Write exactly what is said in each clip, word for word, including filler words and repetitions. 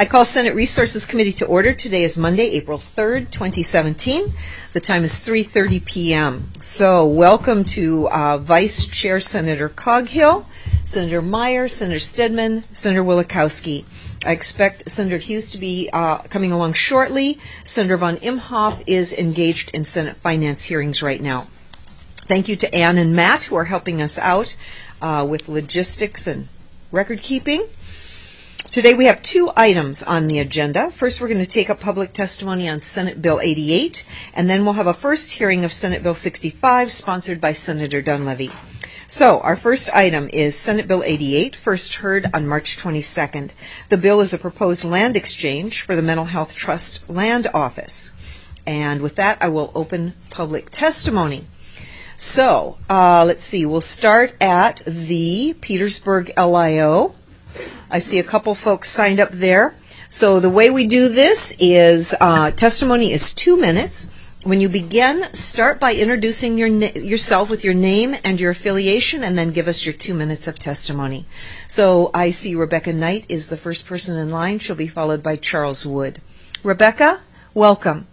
I call Senate Resources Committee to order. Today is Monday, April third, twenty seventeen. The time is three thirty p.m. So welcome to uh, Vice Chair Senator Coghill, Senator Meyer, Senator Stedman, Senator Wielechowski. I expect Senator Hughes to be uh, coming along shortly. Senator von Imhoff is engaged in Senate finance hearings right now. Thank you to Ann and Matt who are helping us out uh, with logistics and record keeping. Today we have two items on the agenda. First, we're going to take up public testimony on Senate Bill eighty-eight, and then we'll have a first hearing of Senate Bill sixty-five, sponsored by Senator Dunleavy. So, our first item is Senate Bill eighty-eight, first heard on March twenty-second. The bill is a proposed land exchange for the Mental Health Trust Land Office. And with that, I will open public testimony. So, uh, let's see, we'll start at the Petersburg L I O. I see a couple folks signed up there. So the way we do this is uh, testimony is two minutes. When you begin, start by introducing your na- yourself with your name and your affiliation, and then give us your two minutes of testimony. So I see Rebecca Knight is the first person in line. She'll be followed by Charles Wood. Rebecca, welcome.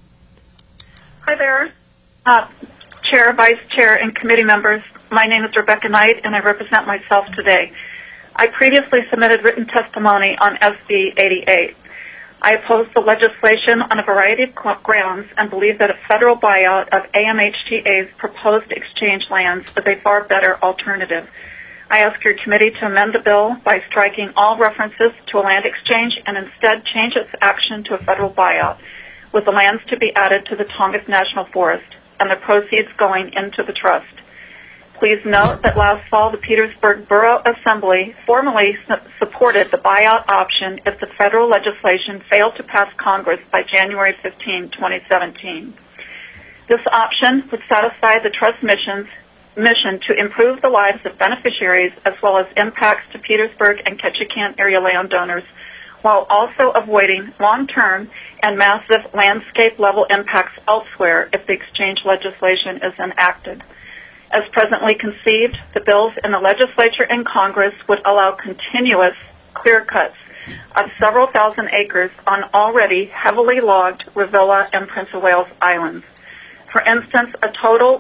Hi there, uh, Chair, Vice Chair, and committee members. My name is Rebecca Knight, and I represent myself today. I previously submitted written testimony on S B eighty-eight. I oppose the legislation on a variety of grounds and believe that a federal buyout of A M H T A's proposed exchange lands is a far better alternative. I ask your committee to amend the bill by striking all references to a land exchange and instead change its action to a federal buyout, with the lands to be added to the Tongass National Forest and the proceeds going into the trust. Please note that last fall the Petersburg Borough Assembly formally su- supported the buyout option if the federal legislation failed to pass Congress by January fifteenth, twenty seventeen. This option would satisfy the trust mission's mission to improve the lives of beneficiaries as well as impacts to Petersburg and Ketchikan area landowners, while also avoiding long-term and massive landscape-level impacts elsewhere if the exchange legislation is enacted. As presently conceived, the bills in the legislature and Congress would allow continuous clear cuts of several thousand acres on already heavily logged Revilla and Prince of Wales Islands. For instance, a total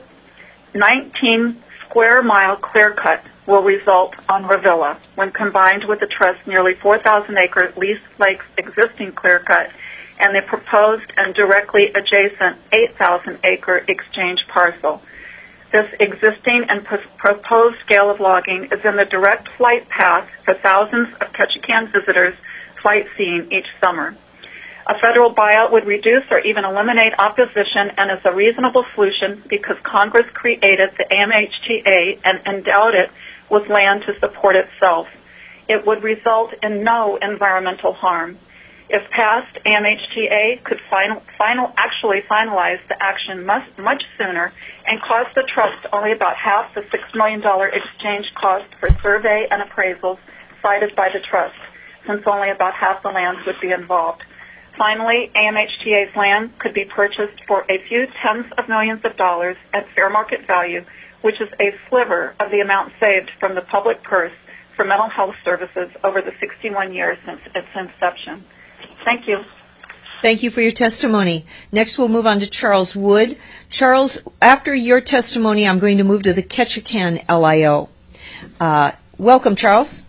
nineteen square mile clear cut will result on Revilla when combined with the Trust's nearly four thousand acre Least Lakes existing clear cut and the proposed and directly adjacent eight thousand acre exchange parcel. This existing and pr- proposed scale of logging is in the direct flight path for thousands of Ketchikan visitors sightseeing each summer. A federal buyout would reduce or even eliminate opposition and is a reasonable solution because Congress created the A M H T A and endowed it with land to support itself. It would result in no environmental harm. If passed, A M H T A could final, final, actually finalize the action much, much sooner and cost the Trust only about half the six million dollars exchange cost for survey and appraisals cited by the Trust, since only about half the lands would be involved. Finally, A M H T A's land could be purchased for a few tens of millions of dollars at fair market value, which is a sliver of the amount saved from the public purse for mental health services over the sixty-one years since its inception. Thank you. Thank you for your testimony. Next, we'll move on to Charles Wood. Charles, after your testimony, I'm going to move to the Ketchikan L I O. Uh, welcome, Charles.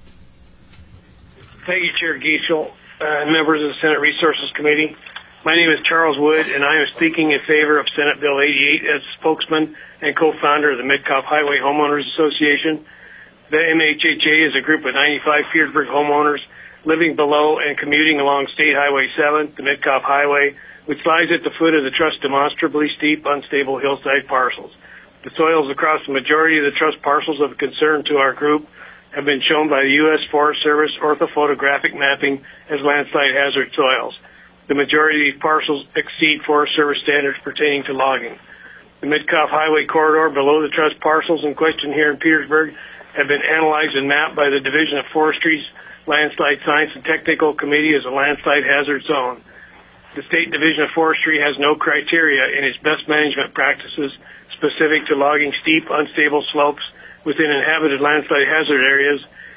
Thank you, Chair Giesel, uh, and members of the Senate Resources Committee. My name is Charles Wood, and I am speaking in favor of Senate Bill eighty-eight as spokesman and co-founder of the Metcalf Highway Homeowners Association. The M H H A is a group of ninety-five Petersburg homeowners living below and commuting along State Highway seven, the Metcalf Highway, which lies at the foot of the Trust's demonstrably steep, unstable hillside parcels. The soils across the majority of the Trust parcels of concern to our group have been shown by the U S Forest Service orthophotographic mapping as landslide hazard soils. The majority of these parcels exceed Forest Service standards pertaining to logging. The Metcalf Highway corridor below the Trust parcels in question here in Petersburg have been analyzed and mapped by the Division of Forestry's Landslide Science and Technical Committee as a landslide hazard zone. The State Division of Forestry has no criteria in its best management practices specific to logging steep, unstable slopes within inhabited landslide hazard areas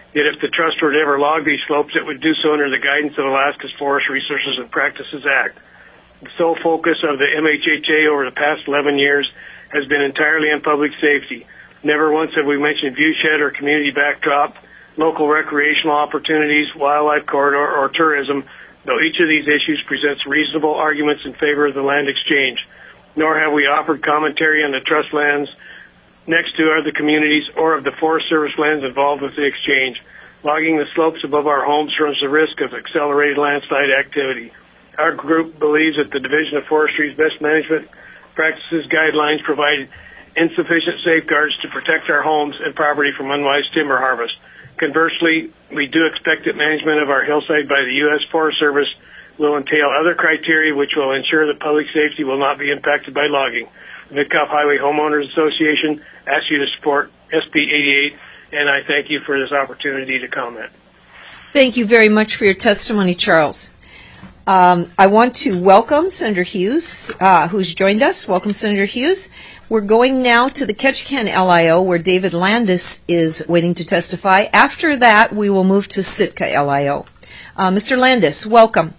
Yet if the trust were to ever log these slopes, it would do so under the guidance of Alaska's Forest Resources and Practices Act. The sole focus of the M H H A over the past eleven years has been entirely on public safety. Never once have we mentioned viewshed or community backdrop, local recreational opportunities, wildlife corridor, or tourism, though each of these issues presents reasonable arguments in favor of the land exchange. Nor have we offered commentary on the trust lands next to other communities or of the Forest Service lands involved with the exchange. Logging the slopes above our homes runs the risk of accelerated landslide activity. Our group believes that the Division of Forestry's best management practices guidelines provide insufficient safeguards to protect our homes and property from unwise timber harvest. Conversely, we do expect that management of our hillside by the U S Forest Service will entail other criteria which will ensure that public safety will not be impacted by logging. The Midcop Highway Homeowners Association asks you to support S B eighty-eight, and I thank you for this opportunity to comment. Thank you very much for your testimony, Charles. Um, I want to welcome Senator Hughes, uh, who's joined us. Welcome, Senator Hughes. We're going now to the Ketchikan L I O, where David Landis is waiting to testify. After that, we will move to Sitka L I O. Uh, Mister Landis, welcome.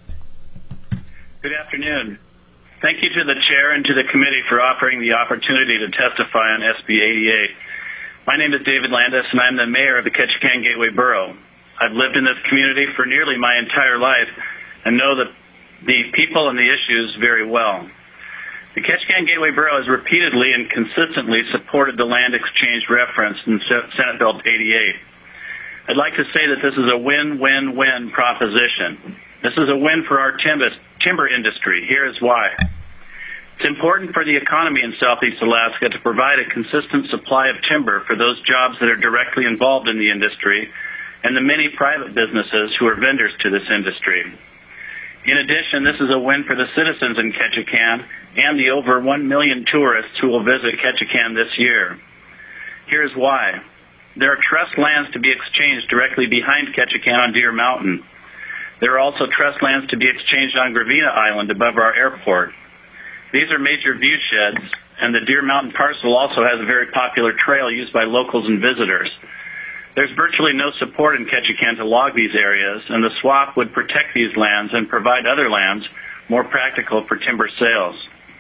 Good afternoon. Thank you to the Chair and to the committee for offering the opportunity to testify on S B eighty-eight. My name is David Landis, and I'm the mayor of the Ketchikan Gateway Borough. I've lived in this community for nearly my entire life and know the, the people and the issues very well. The Ketchikan Gateway Borough has repeatedly and consistently supported the land exchange referenced in Senate Bill eighty-eight. I'd like to say that this is a win-win-win proposition. This is a win for our timber, timber industry. Here is why. It's important for the economy in Southeast Alaska to provide a consistent supply of timber for those jobs that are directly involved in the industry and the many private businesses who are vendors to this industry. In addition, this is a win for the citizens in Ketchikan and the over one million tourists who will visit Ketchikan this year. Here's why. There are trust lands to be exchanged directly behind Ketchikan on Deer Mountain. There are also trust lands to be exchanged on Gravina Island above our airport. These are major view sheds, and the Deer Mountain parcel also has a very popular trail used by locals and visitors. There's virtually no support in Ketchikan to log these areas, and the swap would protect these lands and provide other lands more practical for timber sales.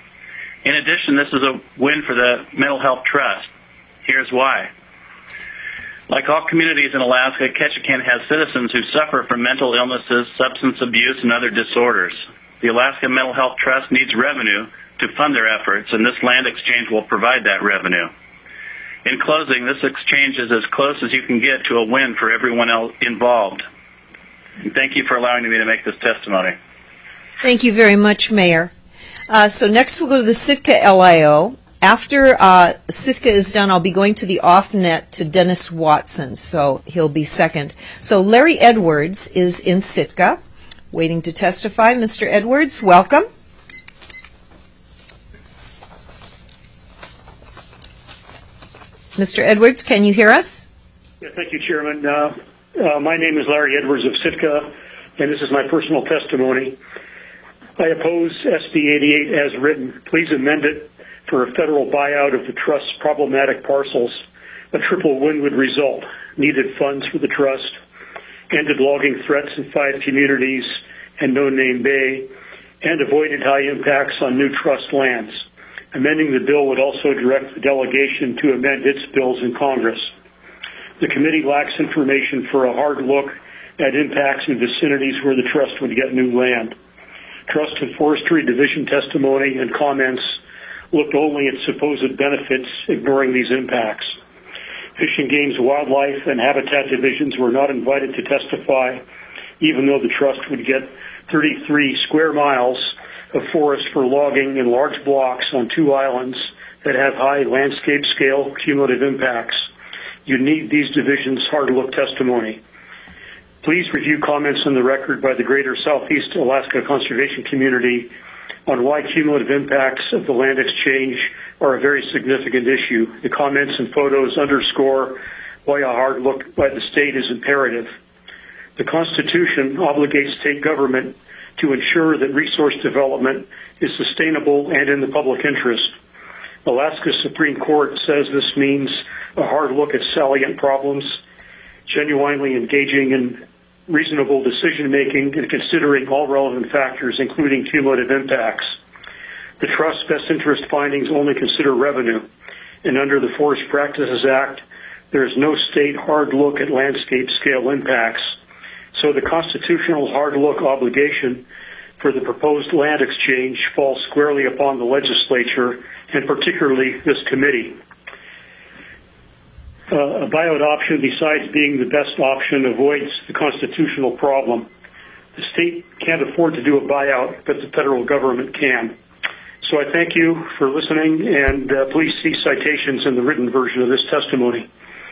In addition, this is a win for the Mental Health Trust. Here's why. Like all communities in Alaska, Ketchikan has citizens who suffer from mental illnesses, substance abuse, and other disorders. The Alaska Mental Health Trust needs revenue to fund their efforts, and this land exchange will provide that revenue. In closing, this exchange is as close as you can get to a win for everyone else involved. And thank you for allowing me to make this testimony. Thank you very much, Mayor. Uh, so next we'll go to the Sitka L I O. After uh, Sitka is done, I'll be going to the off-net to Dennis Watson, so he'll be second. So Larry Edwards is in Sitka, waiting to testify. Mister Edwards, welcome. Mister Edwards, can you hear us? Yeah, thank you, Chairman. Uh, uh, my name is Larry Edwards of Sitka, and this is my personal testimony. I oppose S B eighty-eight as written. Please amend it for a federal buyout of the Trust's problematic parcels. A triple win would result. Needed funds for the Trust, ended logging threats in five communities and No Name Bay, and avoided high impacts on new Trust lands. Amending the bill would also direct the delegation to amend its bills in Congress. The committee lacks information for a hard look at impacts in vicinities where the Trust would get new land. Trust and Forestry Division testimony and comments looked only at supposed benefits, ignoring these impacts. Fish and Game's Wildlife and Habitat Divisions were not invited to testify, even though the Trust would get thirty-three square miles of forest for logging in large blocks on two islands that have high landscape scale cumulative impacts. You need these divisions' hard look testimony. Please review comments on the record by the Greater Southeast Alaska Conservation Community on why cumulative impacts of the land exchange are a very significant issue. The comments and photos underscore why a hard look by the state is imperative. The Constitution obligates state government to ensure that resource development is sustainable and in the public interest. Alaska's Supreme Court says this means a hard look at salient problems. genuinely engaging in reasonable decision-making and considering all relevant factors, including cumulative impacts. The Trust's best interest findings only consider revenue, and under the Forest Practices Act, there is no state hard look at landscape scale impacts. So the constitutional hard look obligation for the proposed land exchange falls squarely upon the legislature, and particularly this committee. Uh, a buyout option, besides being the best option, avoids the constitutional problem. The state can't afford to do a buyout, but the federal government can. So I thank you for listening, and uh, please see citations in the written version of this testimony.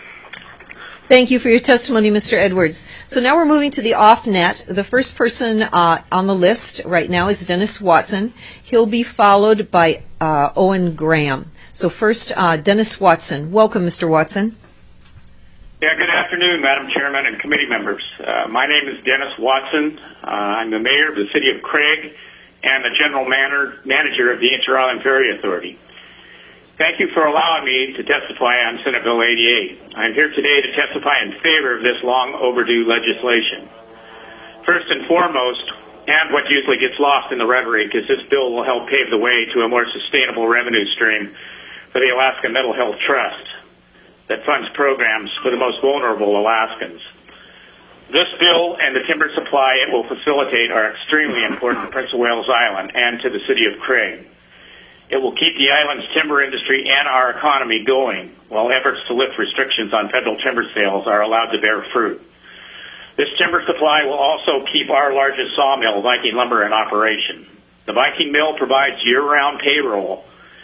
Thank you for your testimony, Mister Edwards. So now we're moving to the off-net. The first person uh, on the list right now is Dennis Watson. He'll be followed by uh, Owen Graham. So first, uh, Dennis Watson. Welcome, Mister Watson. Yeah, good afternoon, Madam Chairman and committee members. Uh, my name is Dennis Watson. Uh, I'm the mayor of the city of Craig and the general man- manager of the Inter-Island Ferry Authority. Thank you for allowing me to testify on Senate Bill eighty-eight. I'm here today to testify in favor of this long overdue legislation. First and foremost, and what usually gets lost in the rhetoric, is this bill will help pave the way to a more sustainable revenue stream for the Alaska Mental Health Trust that funds programs for the most vulnerable Alaskans. This bill and the timber supply it will facilitate are extremely important to Prince of Wales Island and to the city of Craig. It will keep the island's timber industry and our economy going, while efforts to lift restrictions on federal timber sales are allowed to bear fruit. This timber supply will also keep our largest sawmill, Viking Lumber, in operation. The Viking Mill provides year-round payroll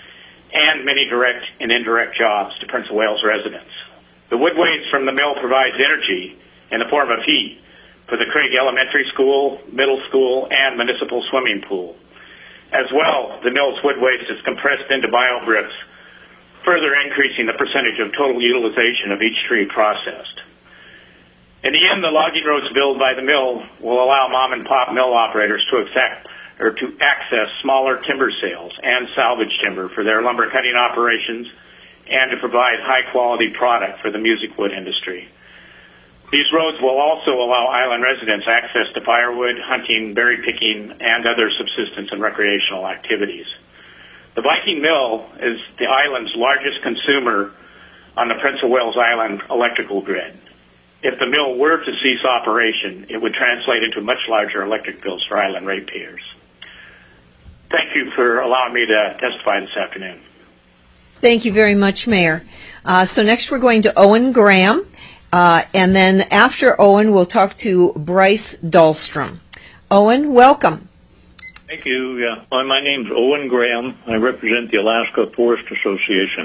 and many direct and indirect jobs to Prince of Wales residents. The wood waste from the mill provides energy in the form of heat for the Craig Elementary School, Middle School, and Municipal Swimming Pool. As well, the mill's wood waste is compressed into biobricks, further increasing the percentage of total utilization of each tree processed. In the end, the logging roads built by the mill will allow mom-and-pop mill operators to accept or to access smaller timber sales and salvage timber for their lumber cutting operations and to provide high-quality product for the music wood industry. These roads will also allow island residents access to firewood, hunting, berry picking, and other subsistence and recreational activities. The Viking Mill is the island's largest consumer on the Prince of Wales Island electrical grid. If the mill were to cease operation, it would translate into much larger electric bills for island ratepayers. Thank you for allowing me to testify this afternoon. Thank you very much, Mayor. Uh, so next we're going to Owen Graham. Uh, and then after Owen, we'll talk to Bryce Dahlstrom. Owen, welcome. Thank you. Yeah, well, my name's Owen Graham. I represent the Alaska Forest Association.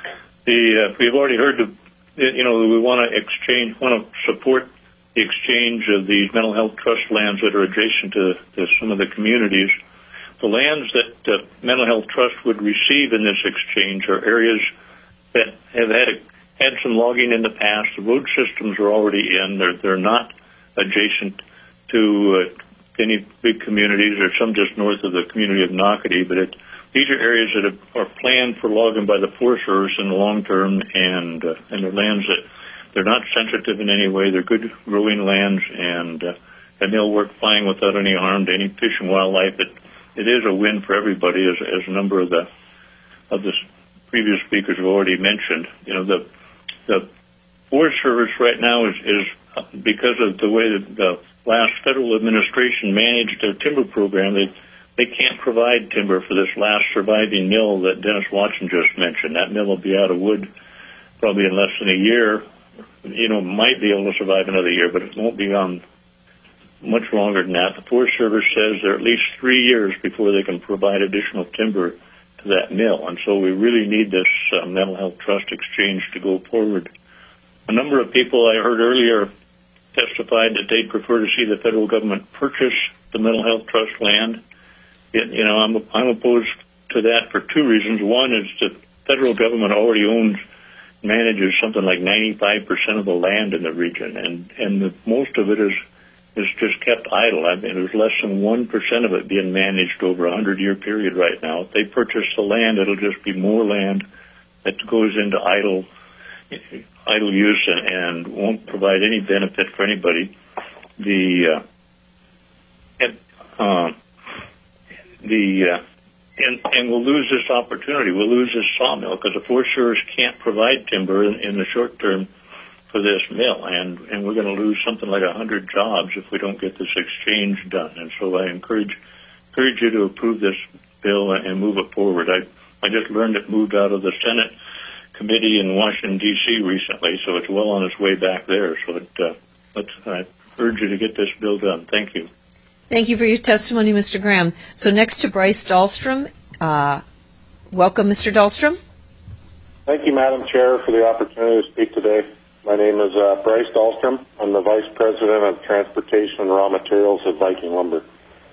The uh, we've already heard the, you know, we want to exchange, want to support the exchange of these mental health trust lands that are adjacent to, to some of the communities. The lands that uh, mental health trust would receive in this exchange are areas that have had a had some logging in the past. The road systems are already in. They're, they're not adjacent to uh, any big communities, or some just north of the community of Nocatee, but it, these are areas that have, are planned for logging by the Forest Service in the long term, and uh, and they're lands that they're not sensitive in any way. They're good growing lands, and uh, and they'll work fine without any harm to any fish and wildlife. It, it is a win for everybody, as, as a number of the of the previous speakers have already mentioned. You know, the The Forest Service right now is, is because of the way that the last federal administration managed their timber program, they they can't provide timber for this last surviving mill that Dennis Watson just mentioned. That mill will be out of wood probably in less than a year. You know, might be able to survive another year, but it won't be on much longer than that. The Forest Service says they're at least three years before they can provide additional timber to that mill, and so we really need this uh, mental health trust exchange to go forward. A number of people I heard earlier testified that they'd prefer to see the federal government purchase the mental health trust land. It, you know, I'm I'm opposed to that for two reasons. One is the federal government already owns, manages something like ninety-five percent of the land in the region, and and the, most of it is is just kept idle. I mean, there's less than one percent of it being managed over a hundred-year period right now. If they purchase the land, it'll just be more land that goes into idle, idle use and, and won't provide any benefit for anybody. The uh, and, uh, the uh, and and we'll lose this opportunity. We'll lose this sawmill because the Forest Service can't provide timber in, in the short term for this mill, and and we're going to lose something like a hundred jobs if we don't get this exchange done. And so I encourage encourage you to approve this bill and move it forward. I I just learned it moved out of the Senate committee in Washington D C recently, so it's well on its way back there. So it, uh, let's I urge you to get this bill done. Thank you. Thank you for your testimony, Mister Graham. So next to Bryce Dahlstrom. Uh, welcome, Mister Dahlstrom. Thank you, Madam Chair, for the opportunity to speak today. My name is uh, Bryce Dahlstrom. I'm the Vice President of Transportation and Raw Materials at Viking Lumber.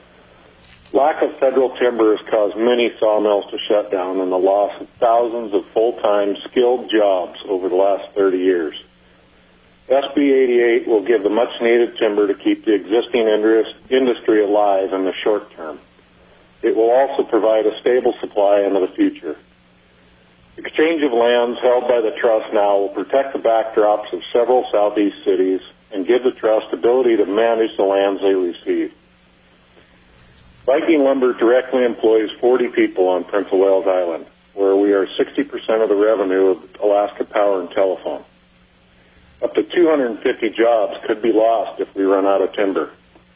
Lack of federal timber has caused many sawmills to shut down and the loss of thousands of full-time skilled jobs over the last thirty years. S B eighty-eight will give the much-needed timber to keep the existing industry alive in the short term. It will also provide a stable supply into the future. Exchange of lands held by the Trust now will protect the backdrops of several southeast cities and give the Trust ability to manage the lands they receive. Viking Lumber directly employs forty people on Prince of Wales Island, where we are sixty percent of the revenue of Alaska Power and Telephone. Up to two hundred fifty jobs could be lost if we run out of timber.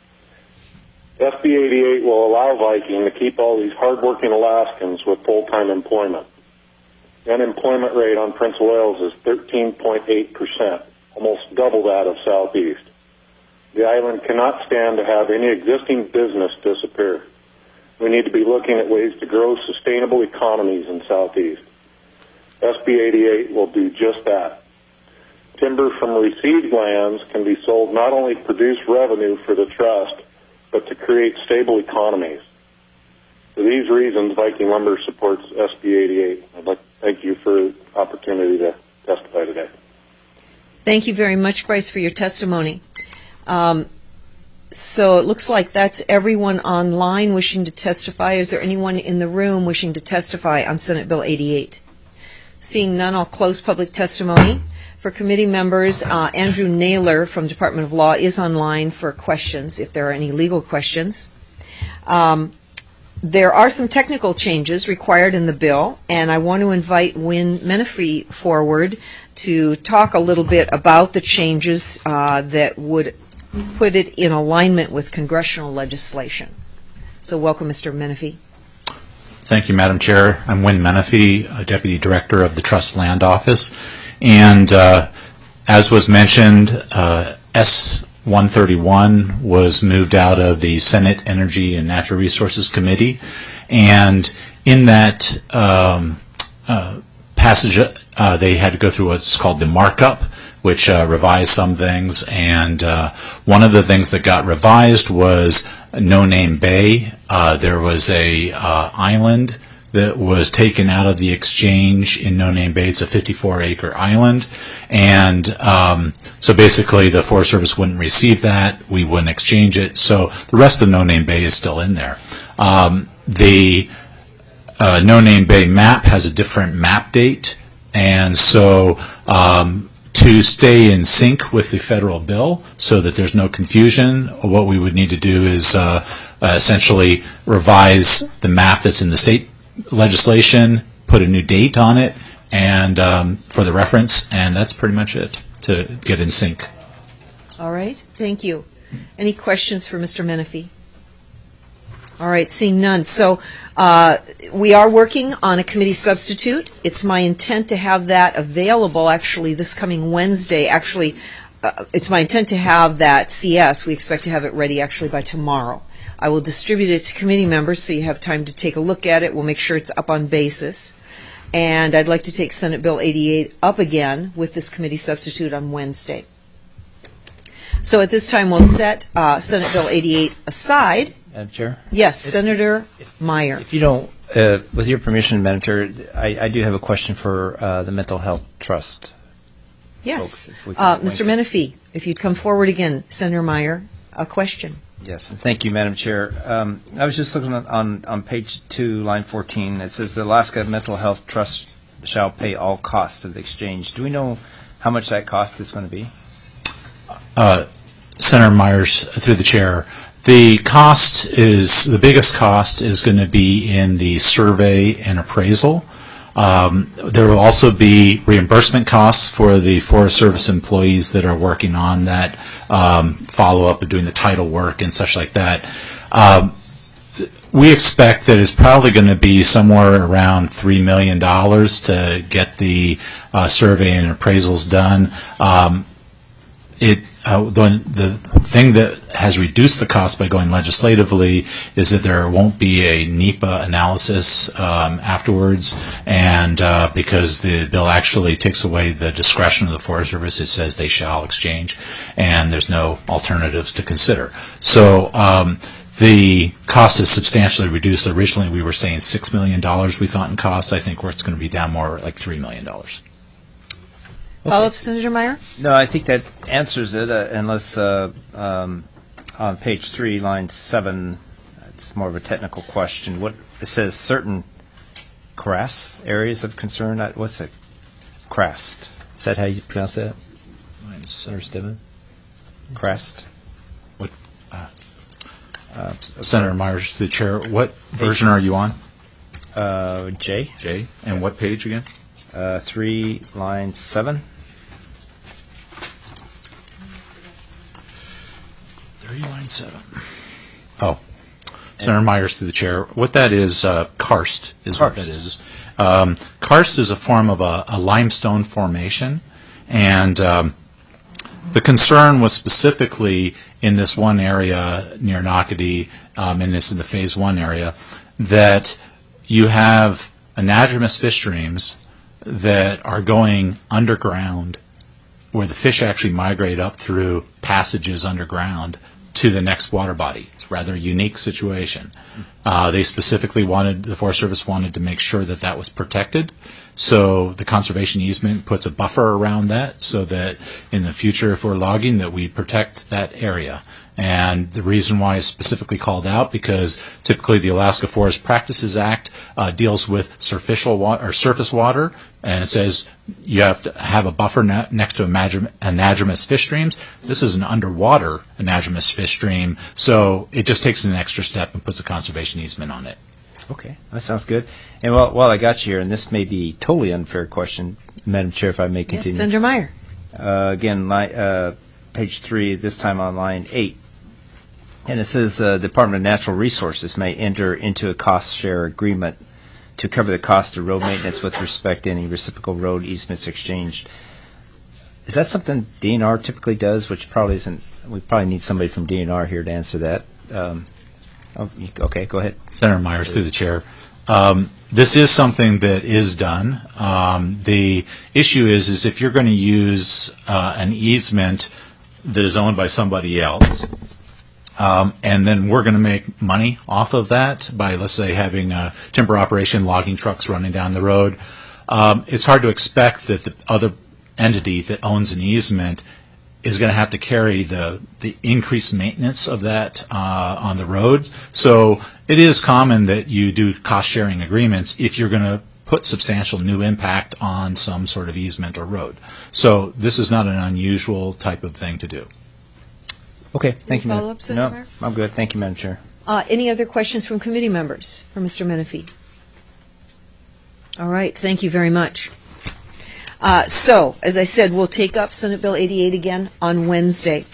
S B eighty-eight will allow Viking to keep all these hardworking Alaskans with full-time employment. The unemployment rate on Prince of Wales is thirteen point eight percent, almost double that of Southeast. The island cannot stand to have any existing business disappear. We need to be looking at ways to grow sustainable economies in Southeast. S B eighty-eight will do just that. Timber from received lands can be sold not only to produce revenue for the Trust, but to create stable economies. For these reasons, Viking Lumber supports S B eighty-eight. I'd like to thank you for the opportunity to testify today. Thank you very much, Bryce, for your testimony. Um, so it looks like that's everyone online wishing to testify. Is there anyone in the room wishing to testify on Senate Bill eighty-eight? Seeing none, I'll close public testimony. For committee members, uh, Andrew Naylor from Department of Law is online for questions, if there are any legal questions. Um, there are some technical changes required in the bill, and I want to invite Wynn Menefee forward to talk a little bit about the changes uh, that would put it in alignment with congressional legislation. So welcome, Mister Menefee. Thank you, Madam Chair. I'm Wynn Menefee, Deputy Director of the Trust Land Office. And uh, as was mentioned, uh, S one thirty-one was moved out of the Senate Energy and Natural Resources Committee. And in that um, uh, passage, uh, they had to go through what's called the markup, which uh, revised some things. And uh, one of the things that got revised was No Name Bay. Uh, there was a uh, island that was taken out of the exchange in No Name Bay. It's a fifty-four acre island. And um, so basically the Forest Service wouldn't receive that. We wouldn't exchange it. So the rest of No Name Bay is still in there. Um, the uh, No Name Bay map has a different map date. And so um, to stay in sync with the federal bill so that there's no confusion, what we would need to do is uh, uh, essentially revise the map that's in the state legislation, put a new date on it, and um, for the reference, and that's pretty much it to get in sync. All right, thank you. Any questions for Mister Menefee? All right, seeing none. So uh, we are working on a committee substitute. It's my intent to have that available actually this coming Wednesday. Actually, uh, it's my intent to have that C S. We expect to have it ready actually by tomorrow. I will distribute it to committee members so you have time to take a look at it. We'll make sure it's up on basis. And I'd like to take Senate Bill eighty-eight up again with this committee substitute on Wednesday. So at this time, we'll set uh, Senate Bill eighty-eight aside. Madam Chair? Yes, if, Senator if, Meyer. If you don't, uh, with your permission, Madam Chair, I, I do have a question for uh, the Mental Health Trust. Yes. Folks, uh, Mister Menefee, if you'd come forward again. Senator Meyer, a question. Yes, and thank you, Madam Chair. Um, I was just looking on, on, on page two, line fourteen. It says the Alaska Mental Health Trust shall pay all costs of the exchange. Do we know how much that cost is going to be? Uh, Senator Myers, through the chair, the cost is, the biggest cost is going to be in the survey and appraisal. Um, there will also be reimbursement costs for the Forest Service employees that are working on that um, follow-up and doing the title work and such like that. Um, we expect that it's probably going to be somewhere around three million dollars to get the uh, survey and appraisals done. Um, it uh, the, the thing that has reduced the cost by going legislatively is that there won't be a NEPA analysis um, afterwards, and uh, because the bill actually takes away the discretion of the Forest Service, it says they shall exchange, and there's no alternatives to consider. So um, the cost is substantially reduced. Originally, we were saying six million dollars we thought in cost. I think it's going to be down more like three million dollars. Okay. Follow-up, Senator Meyer? No, I think that answers it, uh, unless uh, um, on page three, line seven, it's more of a technical question. What it says, certain crass areas of concern. Uh, what's a crest? Is that how you pronounce that? Senator Stiven? Crest? What? Uh, uh, Senator Myers, the chair. What page version are you on? Uh, J. J. And what page again? Uh, three, line seven. Three, line seven. Oh. Senator Myers, through the chair. What that is, uh, karst is Karst. what that is. Um, karst is a form of a, a limestone formation, and um, the concern was specifically in this one area near Nocatee, um, and this in the phase one area, that you have anadromous fish streams that are going underground, where the fish actually migrate up through passages underground to the next water body. It's a rather unique situation. Uh, they specifically wanted, the Forest Service wanted to make sure that that was protected. So the conservation easement puts a buffer around that so that in the future, if we're logging, that we protect that area. And the reason why it's specifically called out, because typically the Alaska Forest Practices Act uh, deals with surficial water or surface water, and it says you have to have a buffer ne- next to anadromous fish streams. This is an underwater anadromous fish stream, so it just takes an extra step and puts a conservation easement on it. Okay, that sounds good. And while, while I got you here, and this may be a totally unfair question, Madam Chair, if I may continue. Yes, Senator Meyer. Uh, again, li- uh, page three, this time on line eight. And it says uh, the Department of Natural Resources may enter into a cost share agreement to cover the cost of road maintenance with respect to any reciprocal road easements exchanged. Is that something D N R typically does, which probably isn't, we probably need somebody from D N R here to answer that. Um, oh, you, okay, go ahead. Senator Myers, through the chair. Um, this is something that is done. Um, the issue is, is if you're going to use uh, an easement that is owned by somebody else, Um, and then we're going to make money off of that by, let's say, having a timber operation, logging trucks running down the road. Um, it's hard to expect that the other entity that owns an easement is going to have to carry the, the increased maintenance of that uh, on the road. So it is common that you do cost-sharing agreements if you're going to put substantial new impact on some sort of easement or road. So this is not an unusual type of thing to do. Okay, thank you, follow-up, Senator No, Meyer? I'm good. Thank you, Madam Chair. Uh, any other questions from committee members for Mister Menefee? All right, thank you very much. Uh, so, as I said, we'll take up Senate Bill eighty-eight again on Wednesday.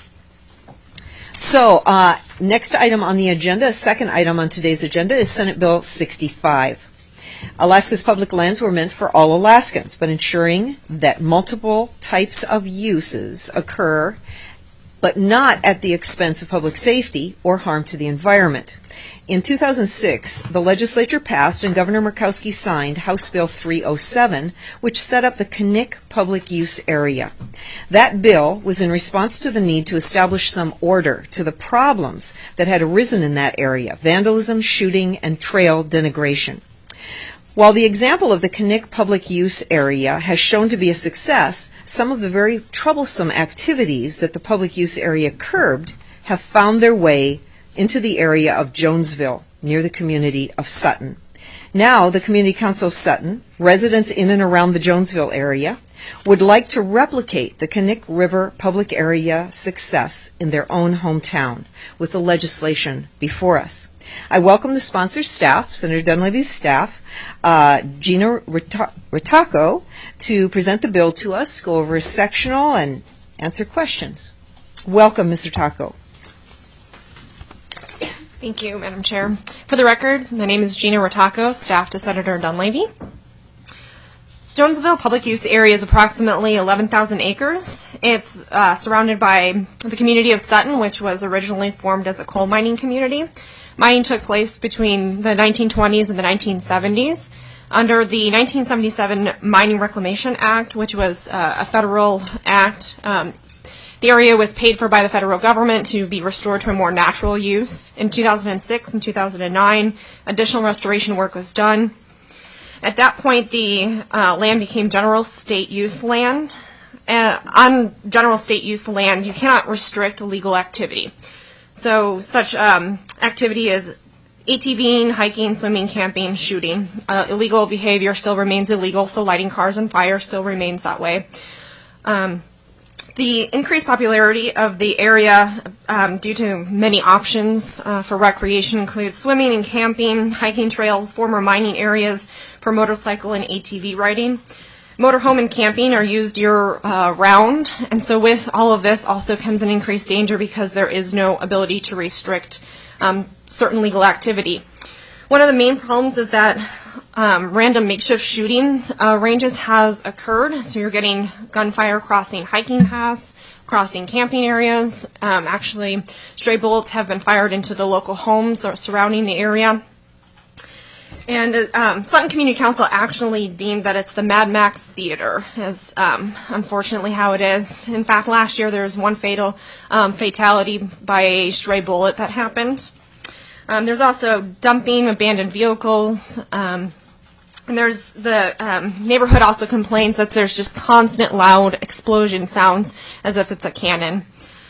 So, uh, next item on the agenda, second item on today's agenda, is Senate Bill sixty-five. Alaska's public lands were meant for all Alaskans, but ensuring that multiple types of uses occur, but not at the expense of public safety or harm to the environment. In two thousand six, the legislature passed and Governor Murkowski signed House Bill three oh seven, which set up the Knik Public Use Area. That bill was in response to the need to establish some order to the problems that had arisen in that area: vandalism, shooting, and trail denigration. While the example of the Knik Public Use Area has shown to be a success, some of the very troublesome activities that the public use area curbed have found their way into the area of Jonesville, near the community of Sutton. Now, the Community Council of Sutton, residents in and around the Jonesville area, would like to replicate the Knik River public area success in their own hometown with the legislation before us. I welcome the sponsor staff, Senator Dunleavy's staff, uh, Gina Ritaco, to present the bill to us, go over a sectional, and answer questions. Welcome, Mister Taco. Thank you, Madam Chair. For the record, my name is Gina Ritaco, staff to Senator Dunleavy. Jonesville Public Use Area is approximately eleven thousand acres. It's uh, surrounded by the community of Sutton, which was originally formed as a coal mining community. Mining took place between the nineteen twenties and the nineteen seventies. Under the nineteen seventy-seven Mining Reclamation Act, which was uh, a federal act, um, the area was paid for by the federal government to be restored to a more natural use. In two thousand six and two thousand nine, additional restoration work was done. At that point, the uh, land became general state use land. Uh, on general state use land, you cannot restrict illegal activity. So such um, activity as ATVing, hiking, swimming, camping, shooting. Uh, illegal behavior still remains illegal, so lighting cars on fire still remains that way. Um, The increased popularity of the area um, due to many options uh, for recreation includes swimming and camping, hiking trails, former mining areas for motorcycle and A T V riding. Motorhome and camping are used year-round, uh, and so with all of this also comes an increased danger because there is no ability to restrict um, certain legal activity. One of the main problems is that um, random makeshift shootings uh, ranges has occurred. So you're getting gunfire crossing hiking paths, crossing camping areas. Um, actually, stray bullets have been fired into the local homes surrounding the area. And um, Sutton Community Council actually deemed that it's the Mad Max Theater, is um, unfortunately how it is. In fact, last year there was one fatal um, fatality by a stray bullet that happened. Um, there's also dumping abandoned vehicles, um, and there's the um, neighborhood also complains that there's just constant loud explosion sounds as if it's a cannon.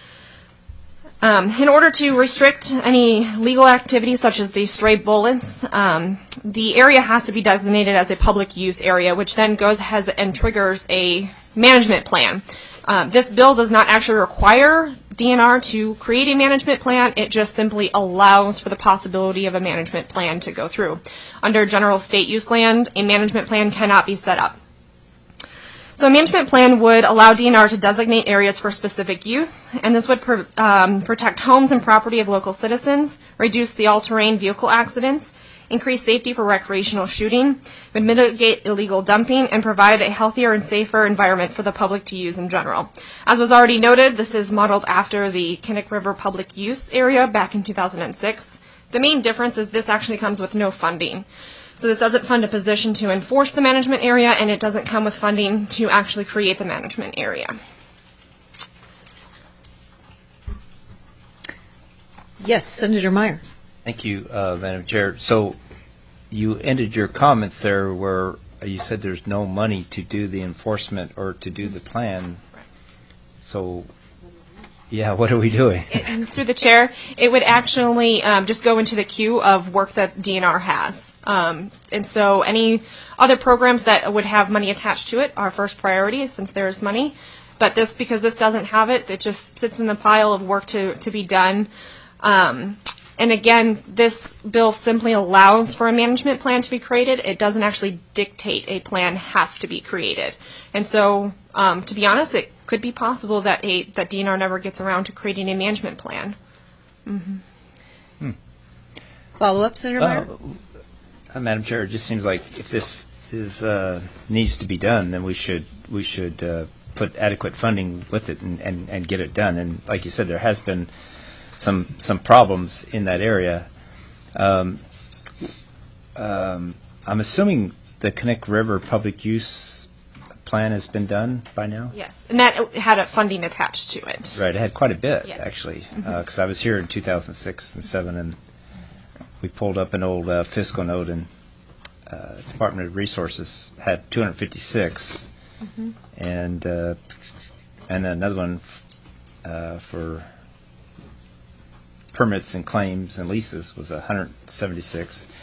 Um, in order to restrict any legal activity such as these stray bullets, um, the area has to be designated as a public use area, which then goes ahead and triggers a management plan. Um, this bill does not actually require D N R to create a management plan. It just simply allows for the possibility of a management plan to go through. Under general state use land, a management plan cannot be set up. So a management plan would allow D N R to designate areas for specific use, and this would pr- um, protect homes and property of local citizens, reduce the all-terrain vehicle accidents, increase safety for recreational shooting, would mitigate illegal dumping, and provide a healthier and safer environment for the public to use in general. As was already noted, this is modeled after the Knik River public use area back in two thousand six. The main difference is this actually comes with no funding. So this doesn't fund a position to enforce the management area, and it doesn't come with funding to actually create the management area. Yes, Senator Meyer. Thank you, uh, Madam Chair. So you ended your comments there where you said there's no money to do the enforcement or to do the plan. So, yeah, what are we doing? It, through the chair, it would actually um, just go into the queue of work that D N R has. Um, and so any other programs that would have money attached to it are first priority since there is money. But this, because this doesn't have it, it just sits in the pile of work to, to be done. Um, And again, this bill simply allows for a management plan to be created. It doesn't actually dictate a plan has to be created. And so, um, to be honest, it could be possible that a that D N R never gets around to creating a management plan. Mm-hmm. Hmm. Follow up, Senator Meyer? Uh, uh, Madam Chair, it just seems like if this is uh, needs to be done, then we should we should uh, put adequate funding with it and, and, and get it done. And like you said, there has been some some problems in that area. Um, um, I'm assuming the Knik River public use plan has been done by now? Yes, and that had a funding attached to it. Right, it had quite a bit, yes. actually, because Mm-hmm. uh, I was here in two thousand six and seven, and we pulled up an old uh, fiscal note, and uh, Department of Resources had two hundred fifty-six, mm-hmm. and uh, and another one uh, for permits and claims and leases was one hundred seventy-six.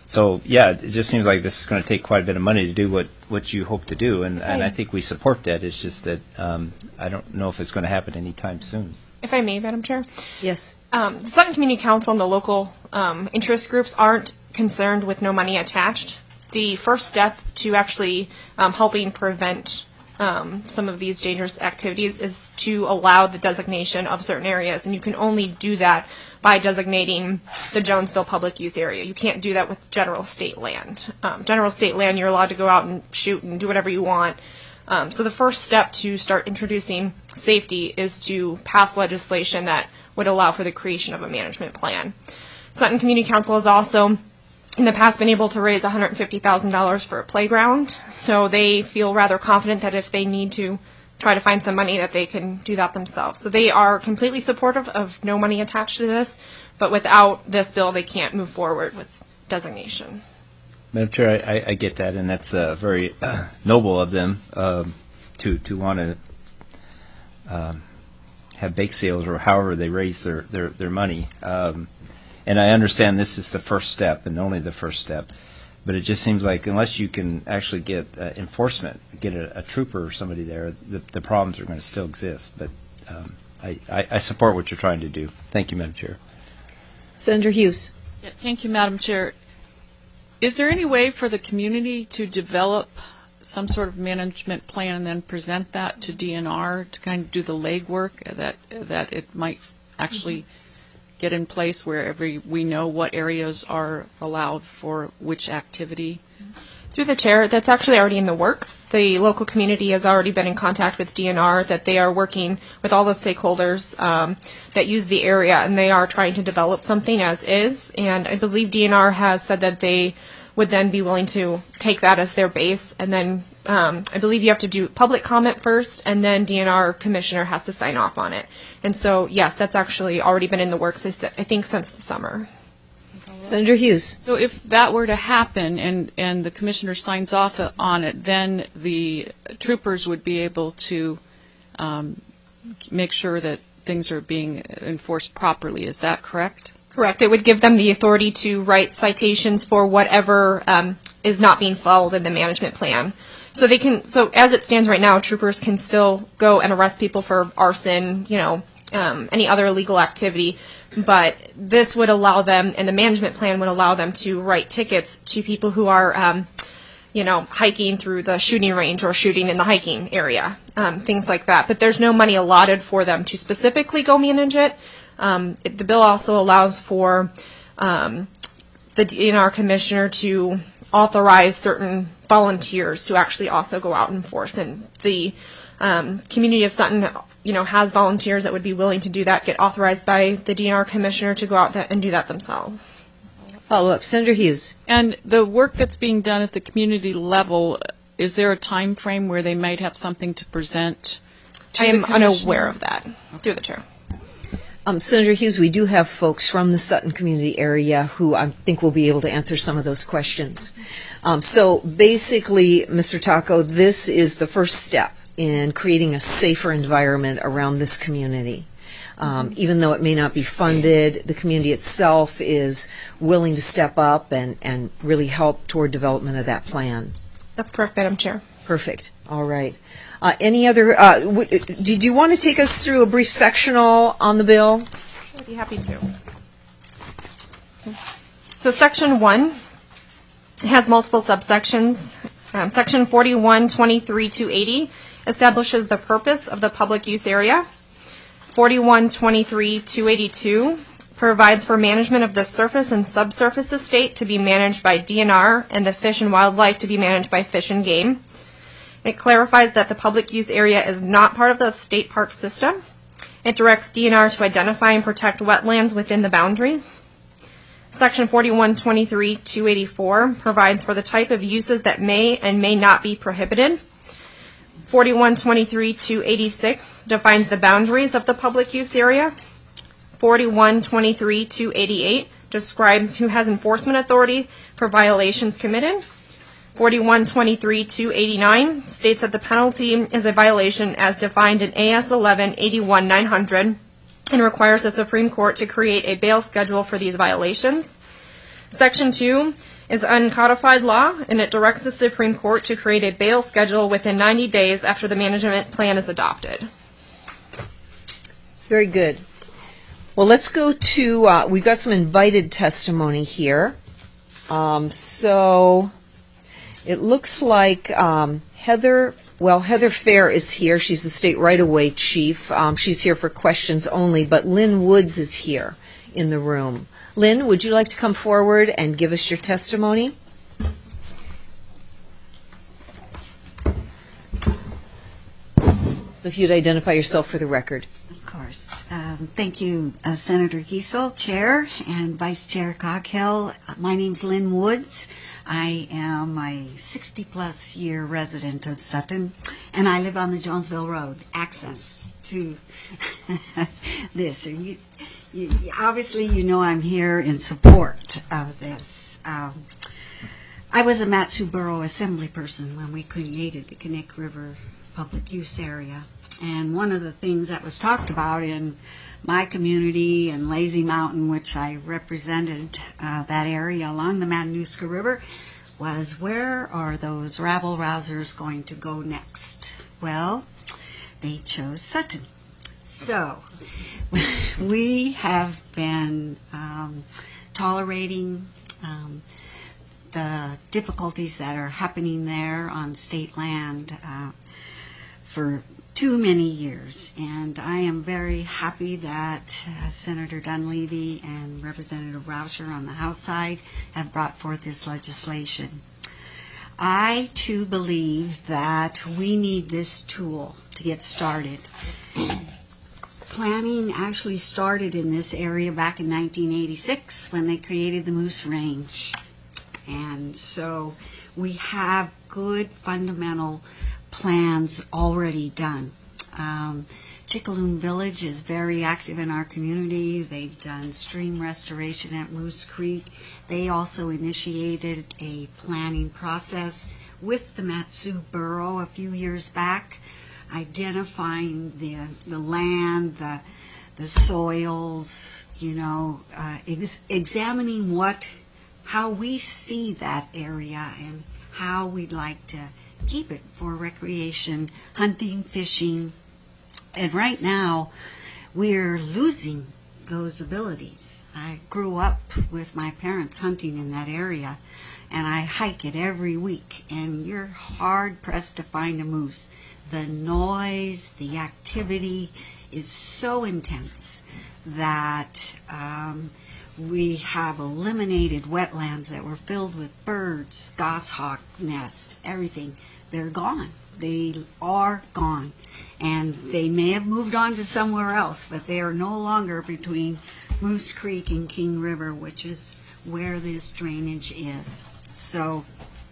So, yeah, it just seems like this is going to take quite a bit of money to do what, what you hope to do, and, and I think we support that. It's just that um, I don't know if it's going to happen anytime soon. If I may, Madam Chair? Yes. Um, the Sutton Community Council and the local um, interest groups aren't concerned with no money attached. The first step to actually um, helping prevent um, some of these dangerous activities is to allow the designation of certain areas, and you can only do that by designating the Jonesville public use area. You can't do that with general state land. Um, general state land, you're allowed to go out and shoot and do whatever you want. Um, so the first step to start introducing safety is to pass legislation that would allow for the creation of a management plan. Sutton Community Council has also in the past been able to raise one hundred fifty thousand dollars for a playground, so they feel rather confident that if they need to try to find some money that they can do that themselves. So they are completely supportive of no money attached to this, but without this bill they can't move forward with designation. Madam Chair, I, I get that, and that's uh, very uh, noble of them um, to to want to um, have bake sales or however they raise their, their, their money. Um, and I understand this is the first step and only the first step, but it just seems like unless you can actually get uh, enforcement, get a, a trooper or somebody there, the, the problems are going to still exist. But um, I, I, I support what you're trying to do. Thank you, Madam Chair. Senator Hughes. Yeah, thank you, Madam Chair. Is there any way for the community to develop some sort of management plan and then present that to D N R to kind of do the legwork that that it might actually get in place where every we know what areas are allowed for which activity? Through the chair, that's actually already in the works. The local community has already been in contact with D N R, that they are working with all the stakeholders um, that use the area, and they are trying to develop something as is. And I believe D N R has said that they would then be willing to take that as their base. And then um, I believe you have to do public comment first, and then D N R commissioner has to sign off on it. And so, yes, that's actually already been in the works, I think, since the summer. Senator Hughes. So if that were to happen and, and the commissioner signs off on it, then the troopers would be able to um, make sure that things are being enforced properly. Is that correct? Correct. It would give them the authority to write citations for whatever um, is not being followed in the management plan. So they can. So as it stands right now, troopers can still go and arrest people for arson, you know, um, any other illegal activity. But this would allow them, and the management plan would allow them to write tickets to people who are, um, you know, hiking through the shooting range or shooting in the hiking area, um, things like that. But there's no money allotted for them to specifically go manage it. Um, it the bill also allows for um, the D N R commissioner to authorize certain volunteers to actually also go out and enforce. And the um, community of Sutton, you know, has volunteers that would be willing to do that, get authorized by the D N R commissioner to go out and do that themselves. Follow up. Senator Hughes. And the work that's being done at the community level, is there a time frame where they might have something to present to I am the commissioner? unaware of that. Through the chair. Um, Senator Hughes, we do have folks from the Sutton community area who I think will be able to answer some of those questions. Um, so basically, Mister Taco, this is the first step in creating a safer environment around this community. Um, even though it may not be funded, the community itself is willing to step up and, and really help toward development of that plan. That's correct, Madam Chair. Perfect. All right. Uh, any other, uh, w- did you want to take us through a brief sectional on the bill? Sure, I'd be happy to. So Section one has multiple subsections. Um, Section forty-one twenty-three two eighty establishes the purpose of the public use area. forty-one twenty-three two eighty-two provides for management of the surface and subsurface estate to be managed by D N R and the fish and wildlife to be managed by Fish and Game. It clarifies that the public use area is not part of the state park system. It directs D N R to identify and protect wetlands within the boundaries. Section forty-one twenty-three two eighty-four provides for the type of uses that may and may not be prohibited. forty-one twenty-three two eighty-six defines the boundaries of the public use area. forty-one twenty-three two eighty-eight describes who has enforcement authority for violations committed. forty-one twenty-three two eighty-nine states that the penalty is a violation as defined in A S eleven eighty-one nine hundred and requires the Supreme Court to create a bail schedule for these violations. Section two is uncodified law, and it directs the Supreme Court to create a bail schedule within ninety days after the management plan is adopted. Very good. Well, let's go to, uh, we've got some invited testimony here. Um, so it looks like um, Heather, well, Heather Fair is here. She's the state right-of-way chief. Um, she's here for questions only, but Lynn Woods is here in the room. Lynn, would you like to come forward and give us your testimony? So if you'd identify yourself for the record. Of course. Um, thank you, uh, Senator Giesel, Chair, and Vice Chair Coghill. My name's Lynn Woods. I am a sixty-plus year resident of Sutton, and I live on the Jonesville Road. Access to this. You, you, obviously, you know I'm here in support of this. Um, I was a Mat-Su Borough Assembly person when we created the Connect River Public Use Area. And one of the things that was talked about in my community and Lazy Mountain, which I represented uh, that area along the Matanuska River, was where are those rabble-rousers going to go next? Well, they chose Sutton. So we have been um, tolerating um, the difficulties that are happening there on state land uh, for too many years, and I am very happy that uh, Senator Dunleavy and Representative Rauscher on the House side have brought forth this legislation. I, too, believe that we need this tool to get started. Planning actually started in this area back in nineteen eighty-six when they created the Moose Range, and so we have good fundamental plans already done. Um, Chickaloon Village is very active in our community. They've done stream restoration at Moose Creek. They also initiated a planning process with the Mat-Su Borough a few years back, identifying the the land, the the soils, you know, uh, ex- examining what how we see that area and how we'd like to keep it for recreation, hunting, fishing. And right now, we're losing those abilities. I grew up with my parents hunting in that area, and I hike it every week, and you're hard-pressed to find a moose. The noise, the activity is so intense that um, we have eliminated wetlands that were filled with birds, goshawk nests, everything. They're gone. They are gone. And they may have moved on to somewhere else, but they are no longer between Moose Creek and King River, which is where this drainage is. So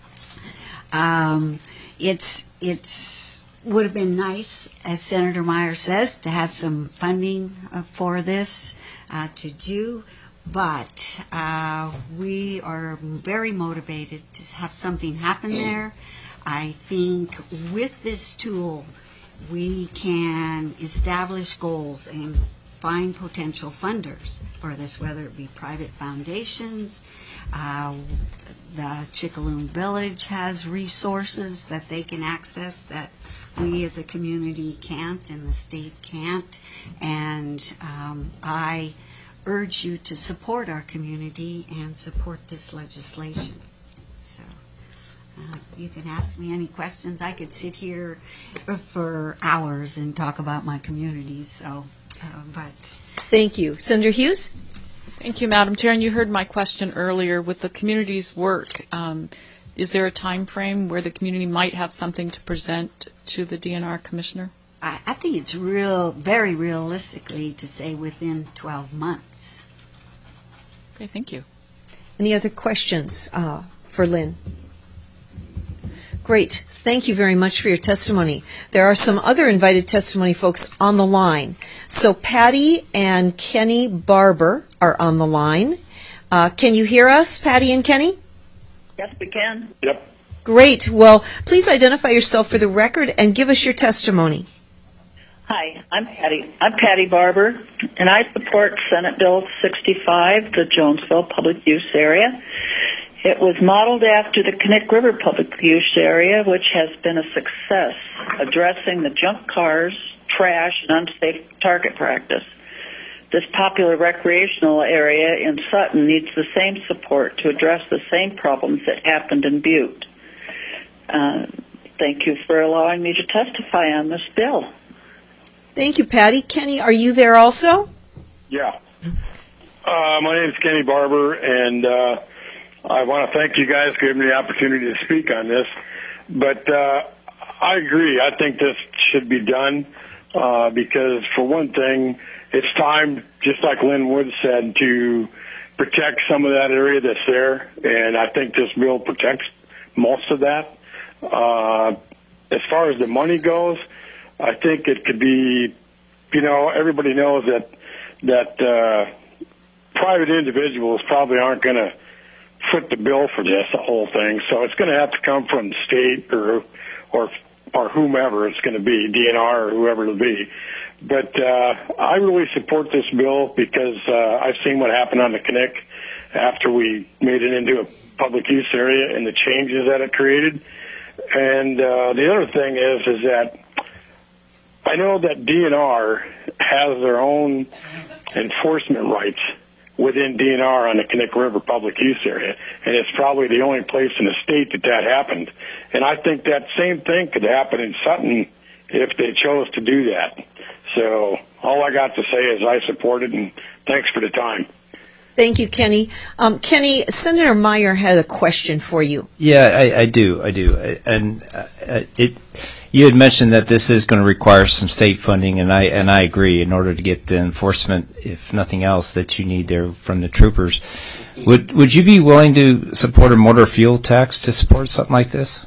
um, it's it's would have been nice, as Senator Meyer says, to have some funding uh, for this uh, to do. But uh, we are very motivated to have something happen there. I think with this tool, we can establish goals and find potential funders for this, whether it be private foundations. Uh, the Chickaloon Village has resources that they can access that we as a community can't and the state can't. And um, I urge you to support our community and support this legislation. So. Uh, you can ask me any questions. I could sit here for hours and talk about my communities. So, uh, but thank you, Senator Hughes. Thank you, Madam Chair. And you heard my question earlier with the community's work. Um, is there a time frame where the community might have something to present to the D N R Commissioner? I, I think it's real, very realistically to say within twelve months. Okay, thank you. Any other questions uh, for Lynn? Great. Thank you very much for your testimony. There are some other invited testimony folks on the line. So Patty and Kenny Barber are on the line. Uh, can you hear us, Patty and Kenny? Yes, we can. Yep. Great. Well, please identify yourself for the record and give us your testimony. Hi, I'm Patty. I'm Patty Barber, and I support Senate Bill sixty-five, the Jonesville Public Use Area. It was modeled after the Knik River Public Use Area, which has been a success, addressing the junk cars, trash, and unsafe target practice. This popular recreational area in Sutton needs the same support to address the same problems that happened in Butte. Uh, thank you for allowing me to testify on this bill. Thank you, Patty. Kenny, are you there also? Yeah. Uh, my name is Kenny Barber, and uh, I want to thank you guys for giving me the opportunity to speak on this. But uh, I agree. I think this should be done uh, because, for one thing, it's time, just like Lynn Wood said, to protect some of that area that's there, and I think this bill protects most of that. Uh, as far as the money goes, I think it could be, you know, everybody knows that that uh, private individuals probably aren't going to foot the bill for this, the whole thing, so it's going to have to come from the state or or or whomever it's going to be, D N R or whoever it'll be. But uh, I really support this bill because uh, I've seen what happened on the Knik after we made it into a public use area and the changes that it created. And uh, the other thing is, is that I know that D N R has their own enforcement rights within D N R on the Knik River public use area, and it's probably the only place in the state that that happened. And I think that same thing could happen in Sutton if they chose to do that. So all I got to say is I support it, and thanks for the time. Thank you, Kenny. Um, Kenny, Senator Meyer had a question for you. Yeah, I, I do. I do. And uh, it, you had mentioned that this is going to require some state funding, and I and I agree. In order to get the enforcement, if nothing else, that you need there from the troopers, would would you be willing to support a motor fuel tax to support something like this?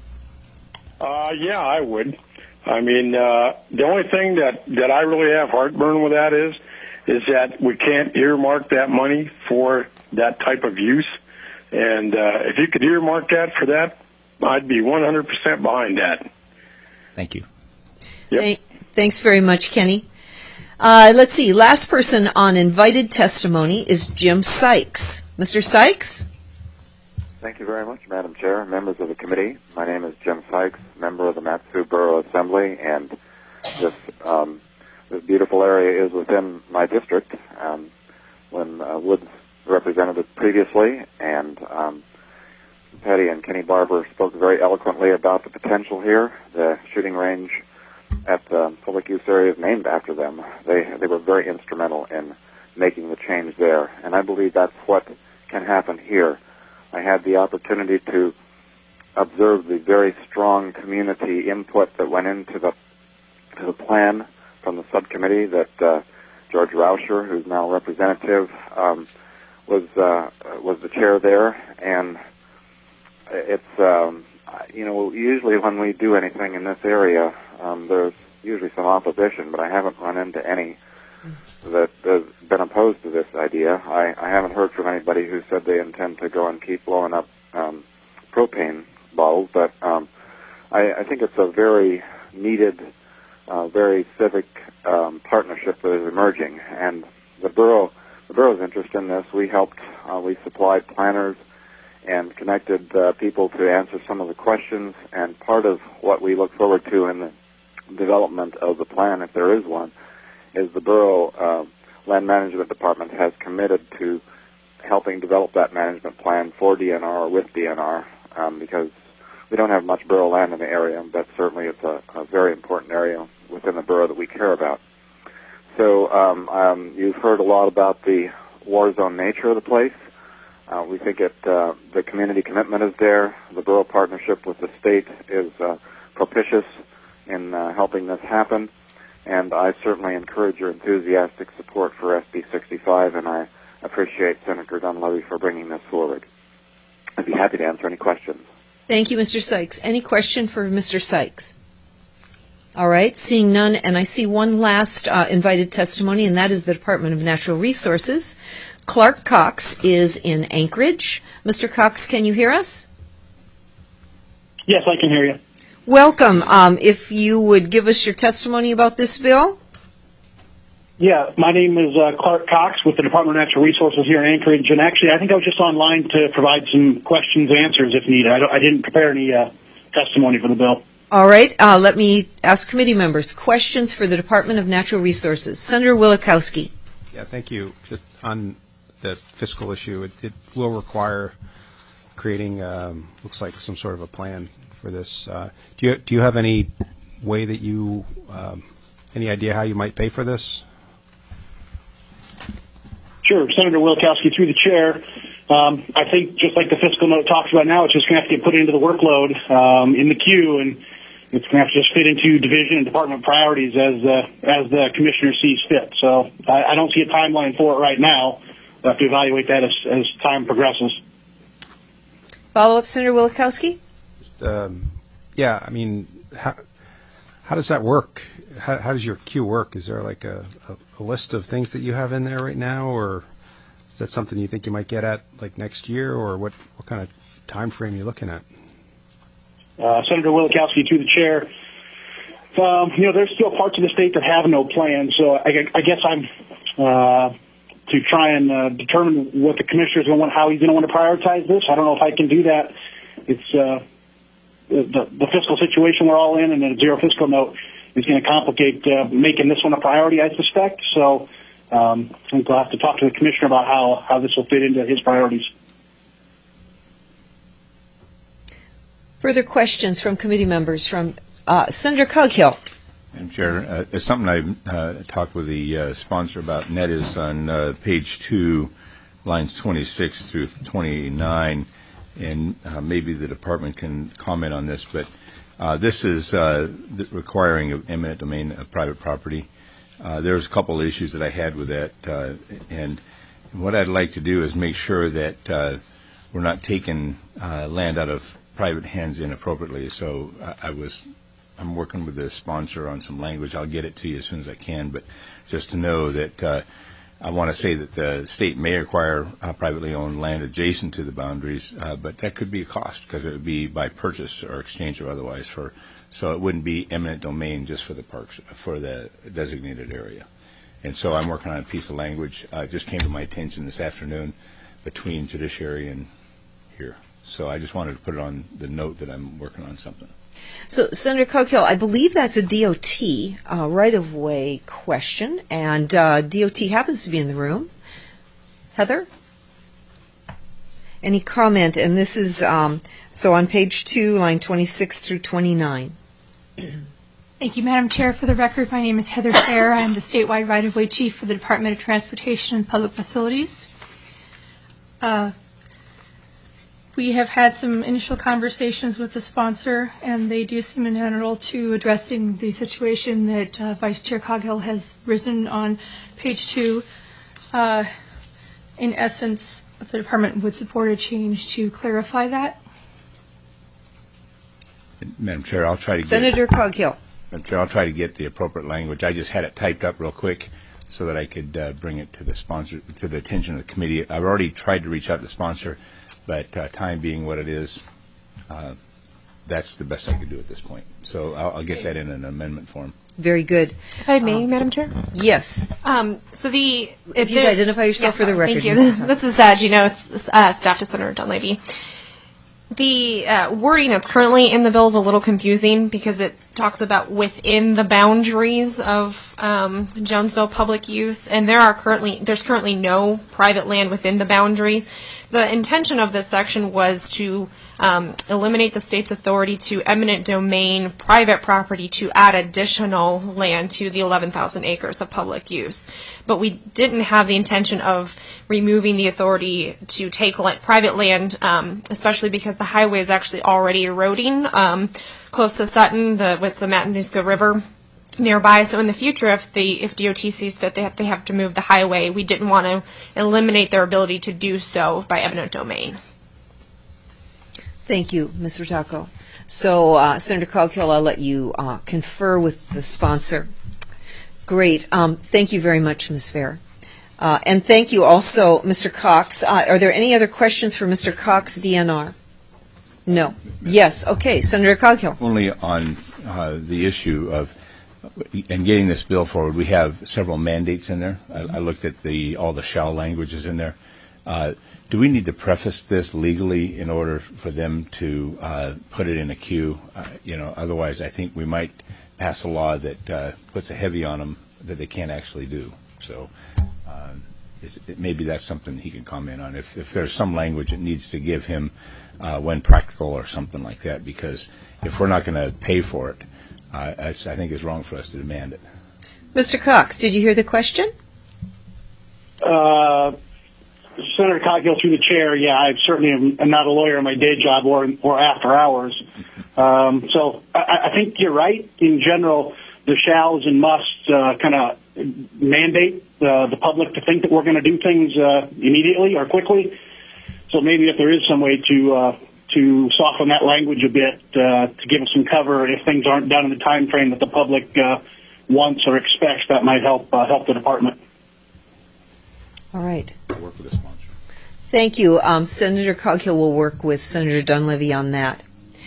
Uh, yeah, I would. I mean, uh, the only thing that, that I really have heartburn with that is, is that we can't earmark that money for that type of use. And uh, if you could earmark that for that, I'd be one hundred percent behind that. Thank you. Yep. Th- thanks very much, Kenny. Uh, let's see. Last person on invited testimony is Jim Sykes. Mister Sykes? Thank you very much, Madam Chair, members of the committee. My name is Jim Sykes, member of the Mat-Su Borough Assembly, and this um, this beautiful area is within my district. Um, when uh, Woods represented it previously, and um, Patty and Kenny Barber spoke very eloquently about the potential here. The shooting range at the public use area is named after them. They they were very instrumental in making the change there, and I believe that's what can happen here. I had the opportunity to observe the very strong community input that went into the to the plan from the subcommittee that uh, George Rauscher, who's now representative, um, was uh, was the chair there, and it's um, you know usually when we do anything in this area, um, there's usually some opposition, but I haven't run into any that has been opposed to this idea. I, I haven't heard from anybody who said they intend to go and keep blowing up um, propane bottles, but um, I, I think it's a very needed, uh, very civic um, partnership that is emerging. And the borough, the borough's interest in this, we helped, uh, we supplied planners and connected uh, people to answer some of the questions. And part of what we look forward to in the development of the plan, if there is one, is the Borough uh, Land Management Department has committed to helping develop that management plan for D N R or with D N R, um, because we don't have much borough land in the area, but certainly it's a, a very important area within the borough that we care about. So um, um, you've heard a lot about the war zone nature of the place. Uh, we think it, uh, the community commitment is there. The borough partnership with the state is uh, propitious in uh, helping this happen. And I certainly encourage your enthusiastic support for S B sixty-five, and I appreciate Senator Dunleavy for bringing this forward. I'd be happy to answer any questions. Thank you, Mister Sykes. Any question for Mister Sykes? All right, seeing none, and I see one last uh, invited testimony, and that is the Department of Natural Resources. Clark Cox is in Anchorage. Mister Cox, can you hear us? Yes, I can hear you. Welcome. Um, if you would give us your testimony about this bill. Yeah, my name is uh, Clark Cox with the Department of Natural Resources here in Anchorage, and actually I think I was just online to provide some questions and answers if needed. I, don't, I didn't prepare any uh, testimony for the bill. All right, uh, let me ask committee members questions for the Department of Natural Resources. Senator Wielechowski. Yeah, thank you. Just on the fiscal issue, it, it will require creating, um, looks like some sort of a plan for this. Uh, do you do you have any way that you, um, any idea how you might pay for this? Sure, Senator Wielechowski, through the chair. Um, I think just like the fiscal note talks about now, it's just going to have to get put into the workload um, in the queue, and it's going to have to just fit into division and department priorities as uh, as the commissioner sees fit. So I, I don't see a timeline for it right now. We'll have to evaluate that as, as time progresses. Follow up, Senator Wielechowski? Um, yeah, I mean, how, how does that work? How, how does your queue work? Is there like a, a, a list of things that you have in there right now, or is that something you think you might get at like next year, or what, what kind of time frame are you looking at? Uh, Senator Wielechowski, through the chair. Um, you know, there's still parts of the state that have no plan, so I, I guess I'm uh, to try and uh, determine what the commissioner is going to want, how he's going to want to prioritize this. I don't know if I can do that. It's uh, the, the fiscal situation we're all in, and a zero fiscal note is going to complicate uh, making this one a priority, I suspect. So um, I think we'll have to talk to the commissioner about how, how this will fit into his priorities. Further questions from committee members from uh, Senator Coghill. Madam Chair, uh, it's something I uh, talked with the uh, sponsor about, and that is on uh, page two, lines twenty-six through twenty-nine, and uh, maybe the department can comment on this, but uh, this is uh, the requiring of eminent domain of private property. Uh, there's a couple of issues that I had with that, uh, and what I'd like to do is make sure that uh, we're not taking uh, land out of private hands inappropriately. So I, I was, I'm working with the sponsor on some language. I'll get it to you as soon as I can, but just to know that uh, I want to say that the state may acquire uh, privately owned land adjacent to the boundaries, uh, but that could be a cost because it would be by purchase or exchange or otherwise. For so it wouldn't be eminent domain just for the parks for the designated area. And so I'm working on a piece of language. Uh, just came to my attention this afternoon between judiciary and here. So I just wanted to put it on the note that I'm working on something. So, Senator Coghill, I believe that's a D O T uh, right-of-way question, and uh, D O T happens to be in the room. Heather? Any comment? And this is, um, so on page two, line twenty-six through twenty-nine. Thank you, Madam Chair. For the record, my name is Heather Fair. I'm the statewide right-of-way chief for the Department of Transportation and Public Facilities. Uh, We have had some initial conversations with the sponsor, and they do seem integral to addressing the situation that uh, Vice Chair Coghill has risen on page two. Uh, in essence, the department would support a change to clarify that. Madam Chair, I'll try to get Senator Coghill. Madam Chair, I'll try to get the appropriate language. I just had it typed up real quick so that I could uh, bring it to the sponsor, to the attention of the committee. I've already tried to reach out to the sponsor. But uh, time being what it is, uh, that's the best I could do at this point. So I'll, I'll get that in an amendment form. Very good. If I may, um, Madam Chair? Yes. Um, so the... If you identify yourself yes, for the record. Thank you. This is uh, Gino, uh, staff to Senator Dunleavy. The uh, wording that's currently in the bill is a little confusing because it talks about within the boundaries of um, Jonesville public use, and there are currently there's currently no private land within the boundary. The intention of this section was to um, eliminate the state's authority to eminent domain private property to add additional land to the eleven thousand acres of public use. But we didn't have the intention of removing the authority to take la- private land, um, especially because the highway is actually already eroding um, close to Sutton the, with the Matanuska River nearby. So in the future, if the if D O T sees fit they have, they have to move the highway, we didn't want to eliminate their ability to do so by eminent domain. Thank you, Miz Rotacco. So, uh, Senator Coghill, I'll let you uh, confer with the sponsor. Great. Um, thank you very much, Miz Fair. Uh, and thank you also, Mister Cox. Uh, are there any other questions for Mister Cox, D N R? No. Yes. Okay. Senator Coghill. Only on uh, the issue of in getting this bill forward, we have several mandates in there. I, I looked at the all the shall languages in there. Uh, do we need to preface this legally in order for them to uh, put it in a queue? Uh, you know, otherwise, I think we might pass a law that uh, puts a heavy on them that they can't actually do. So um, is, maybe that's something he can comment on. If, if there's some language that needs to give him uh, when practical or something like that, because if we're not going to pay for it, uh, I, I think it's wrong for us to demand it. Mister Cox, did you hear the question? Uh, Senator Coghill, through the chair, yeah, I certainly am, am not a lawyer in my day job or or after hours. Um, so I, I think you're right. In general, the shalls and musts uh, kind of mandate uh, the public to think that we're going to do things uh, immediately or quickly. So maybe if there is some way to uh, to soften that language a bit uh, to give us some cover if things aren't done in the time frame that the public uh, wants or expects, that might help uh, help the department. All right. I'll work with the sponsor. Thank you. Um, Senator Coghill will work with Senator Dunleavy on that.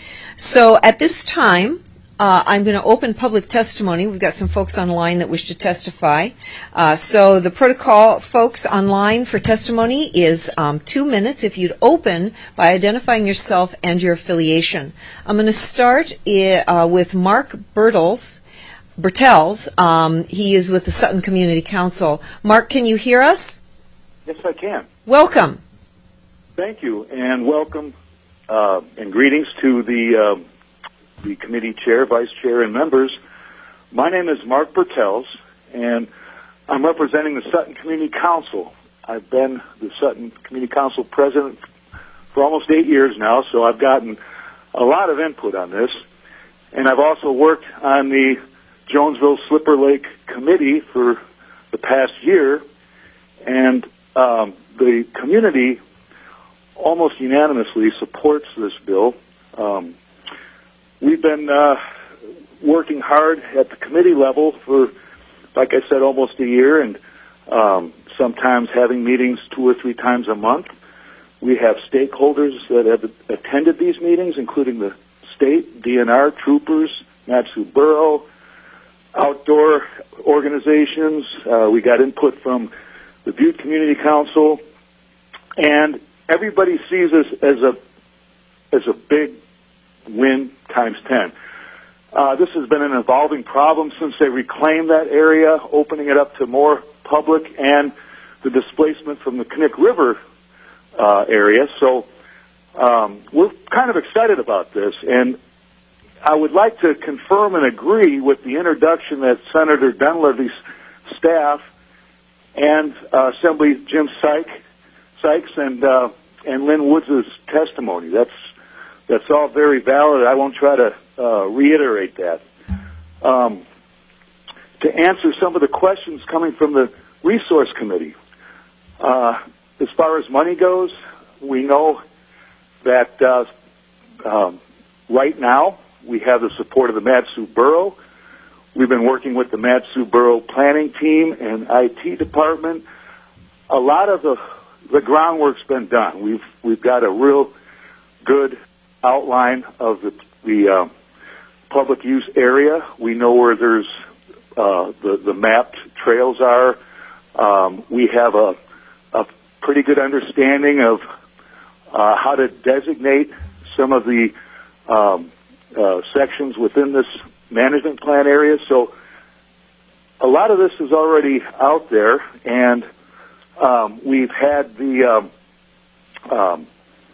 So at this time, uh, I'm going to open public testimony. We've got some folks online that wish to testify. Uh, so the protocol, folks, online for testimony is um, two minutes if you'd open by identifying yourself and your affiliation. I'm going to start I- uh, with Mark Bertels. Bertels. Um, he is with the Sutton Community Council. Mark, can you hear us? Yes, I can. Welcome. Thank you, and welcome uh, and greetings to the uh, the committee chair, vice chair, and members. My name is Mark Bertels, and I'm representing the Sutton Community Council. I've been the Sutton Community Council president for almost eight years now, so I've gotten a lot of input on this. And I've also worked on the Jonesville Slipper Lake Committee for the past year, and um, the community almost unanimously supports this bill. Um, we've been uh, working hard at the committee level for, like I said, almost a year, and um, sometimes having meetings two or three times a month. We have stakeholders that have attended these meetings, including the state, D N R, troopers, Mat-Su Borough, outdoor organizations. Uh, we got input from the Butte Community Council, and everybody sees this as a as a big win times ten. Uh, this has been an evolving problem since they reclaimed that area, opening it up to more public and the displacement from the Knik River uh, area. So um, we're kind of excited about this, and I would like to confirm and agree with the introduction that Senator Dunleavy's staff and uh, Assembly Jim Syke, Sykes and uh, and Lynn Woods' testimony. That's that's all very valid. I won't try to uh, reiterate that. Um, to answer some of the questions coming from the Resource Committee, uh, as far as money goes, we know that uh, um, right now we have the support of the Mat-Su Borough. We've been working with the Mat-Su Borough planning team and I T department. A lot of the the groundwork's been done. We've we've got a real good outline of the the uh, public use area. We know where there's uh, the the mapped trails are. Um, we have a a pretty good understanding of uh, how to designate some of the um, uh, sections within this management plan area. So a lot of this is already out there, and um, we've had the um, um,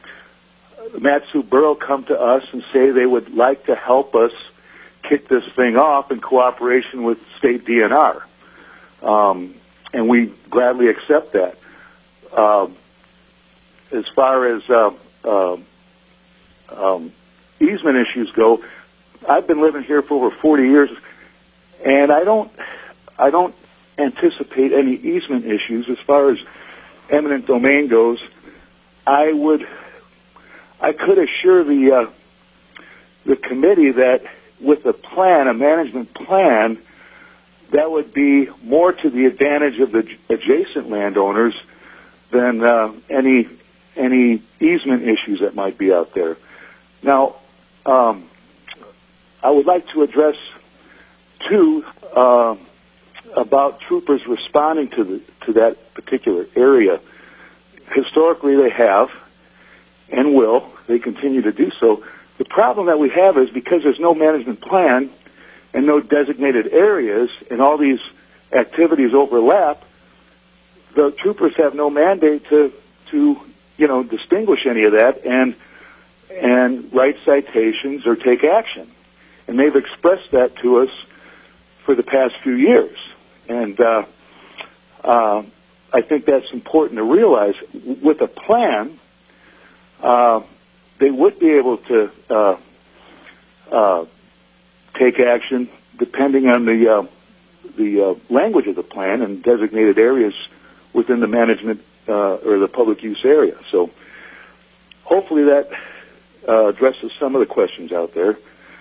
Mat-Su Borough come to us and say they would like to help us kick this thing off in cooperation with state D N R. Um, and we gladly accept that. Um, as far as uh, uh, um, easement issues go, I've been living here for over forty years, and I don't, I don't anticipate any easement issues as far as eminent domain goes. I would, I could assure the uh, the committee that with a plan, a management plan, that would be more to the advantage of the adjacent landowners than uh, any any easement issues that might be out there. Now, um, I would like to address two, uh, about troopers responding to the to that particular area. Historically, they have and will. They continue to do so. The problem that we have is because there's no management plan and no designated areas, and all these activities overlap, the troopers have no mandate to, to you know, distinguish any of that and and write citations or take action. And they've expressed that to us for the past few years. And uh, uh, I think that's important to realize. With a plan, uh, they would be able to uh, uh, take action depending on the uh, the uh, language of the plan and designated areas within the management uh, or the public use area. So hopefully that uh, addresses some of the questions out there.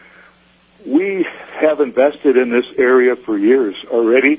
We have invested in this area for years already.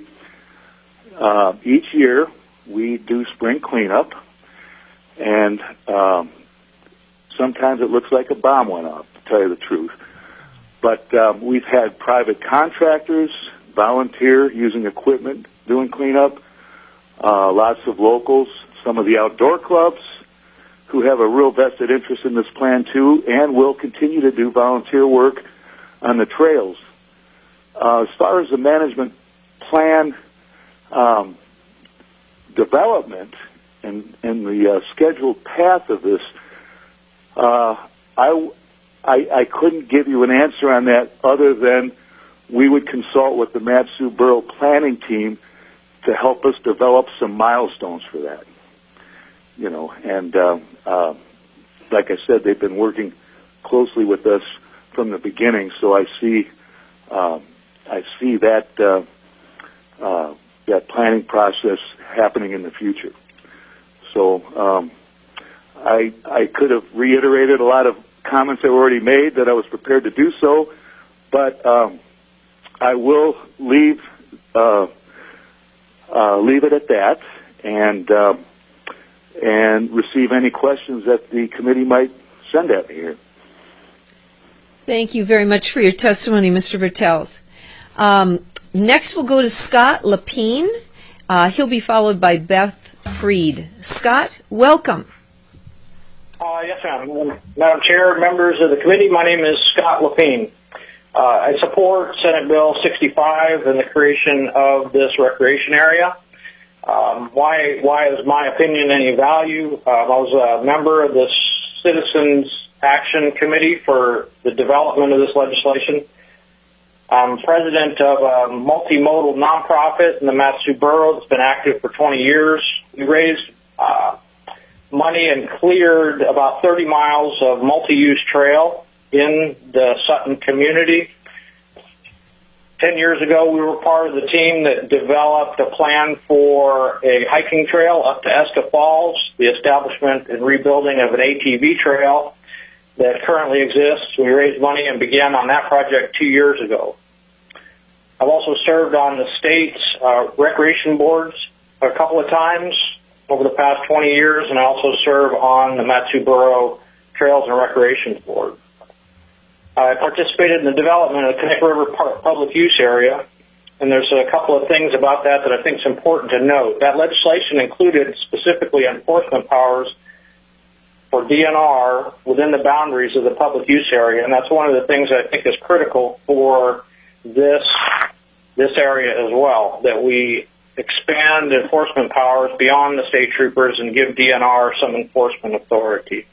Uh, each year we do spring cleanup, and um, sometimes it looks like a bomb went off, to tell you the truth. But um, we've had private contractors volunteer using equipment doing cleanup, uh, lots of locals, some of the outdoor clubs who have a real vested interest in this plan too, and will continue to do volunteer work on the trails. Uh, as far as the management plan um, development and, and the uh, scheduled path of this, uh, I, I, I couldn't give you an answer on that other than we would consult with the Mat-Su Borough planning team to help us develop some milestones for that. You know, and uh, uh, like I said, they've been working closely with us from the beginning, so I see uh, I see that uh, uh, that planning process happening in the future. So um, I I could have reiterated a lot of comments that were already made that I was prepared to do so, but um, I will leave uh, uh, leave it at that and uh, and receive any questions that the committee might send at me here. Thank you very much for your testimony, Mister Bertels. Um, next, we'll go to Scott Lapine. Uh, he'll be followed by Beth Freed. Scott, welcome. Uh, yes, ma'am. Madam Chair, members of the committee, my name is Scott Lapine. Uh, I support Senate Bill sixty-five and the creation of this recreation area. Um, why, why is my opinion any value? Uh, I was a member of the Citizens Action Committee for the development of this legislation. I'm president of a multimodal nonprofit in the Mat-Su Borough that's been active for twenty years. We raised uh, money and cleared about thirty miles of multi-use trail in the Sutton community. Ten years ago, we were part of the team that developed a plan for a hiking trail up to Eska Falls, the establishment and rebuilding of an A T V trail that currently exists. We raised money and began on that project two years ago. I've also served on the state's uh, recreation boards a couple of times over the past twenty years, and I also serve on the Mat-Su Borough Trails and Recreation Board. I participated in the development of the Connect River Public Use Area, and there's a couple of things about that that I think is important to note. That legislation included specifically enforcement powers for D N R within the boundaries of the public use area, and that's one of the things I think is critical for this this area as well, that we expand enforcement powers beyond the state troopers and give D N R some enforcement authority.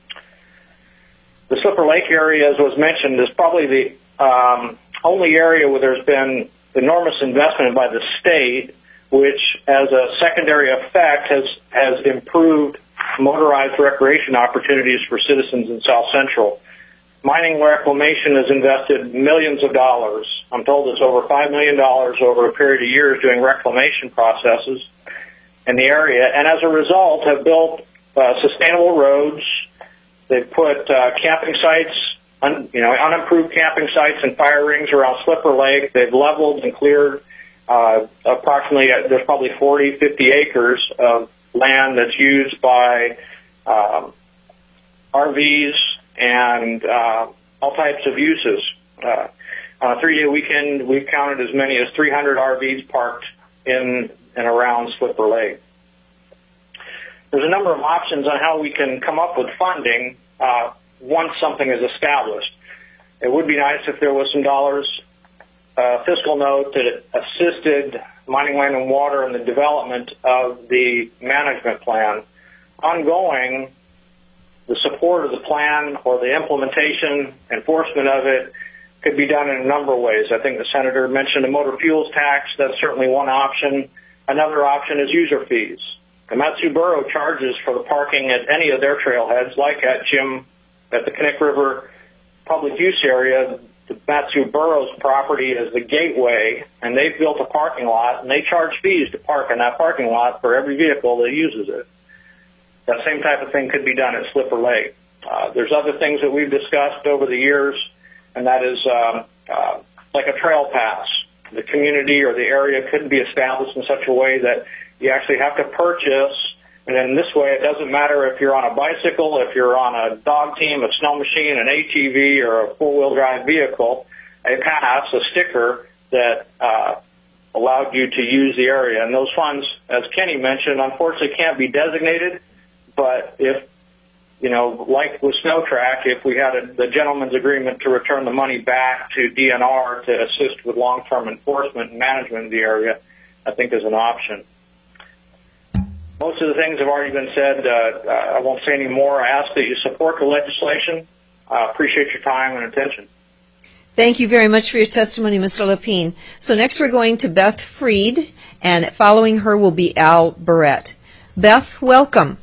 The Slipper Lake area, as was mentioned, is probably the um, only area where there's been enormous investment by the state, which as a secondary effect has, has improved motorized recreation opportunities for citizens in South Central. Mining Reclamation has invested millions of dollars. I'm told it's over five million dollars over a period of years doing reclamation processes in the area, and as a result have built uh, sustainable roads. They've put uh, camping sites, un, you know, unimproved camping sites and fire rings around Slipper Lake. They've leveled and cleared uh, approximately, uh, there's probably forty, fifty acres of land that's used by um, R Vs and uh, all types of uses. Uh, On a three-day weekend, we've counted as many as three hundred R Vs parked in and around Slipper Lake. There's a number of options on how we can come up with funding uh, once something is established. It would be nice if there was some dollars, uh, fiscal note that assisted Mining Land and Water in the development of the management plan. Ongoing, the support of the plan or the implementation, enforcement of it could be done in a number of ways. I think the Senator mentioned a motor fuels tax. That's certainly one option. Another option is user fees. The Mat-Su Borough charges for the parking at any of their trailheads, like at Jim, at the Connect River public use area. The Mat-Su Borough's property is the gateway, and they've built a parking lot, and they charge fees to park in that parking lot for every vehicle that uses it. That same type of thing could be done at Slipper Lake. Uh, there's other things that we've discussed over the years, and that is um, uh, like a trail pass. The community or the area could be established in such a way that you actually have to purchase, and in this way it doesn't matter if you're on a bicycle, if you're on a dog team, a snow machine, an A T V, or a four-wheel drive vehicle, a pass, a sticker that uh, allowed you to use the area. And those funds, as Kenny mentioned, unfortunately can't be designated, but if, you know, like with SnowTrack, if we had a, the gentleman's agreement to return the money back to D N R to assist with long-term enforcement and management of the area, I think is an option. Most of the things have already been said. Uh, I won't say any more. I ask that you support the legislation. I uh, appreciate your time and attention. Thank you very much for your testimony, Mister Lapine. So next we're going to Beth Freed, and following her will be Al Barrett. Beth, welcome.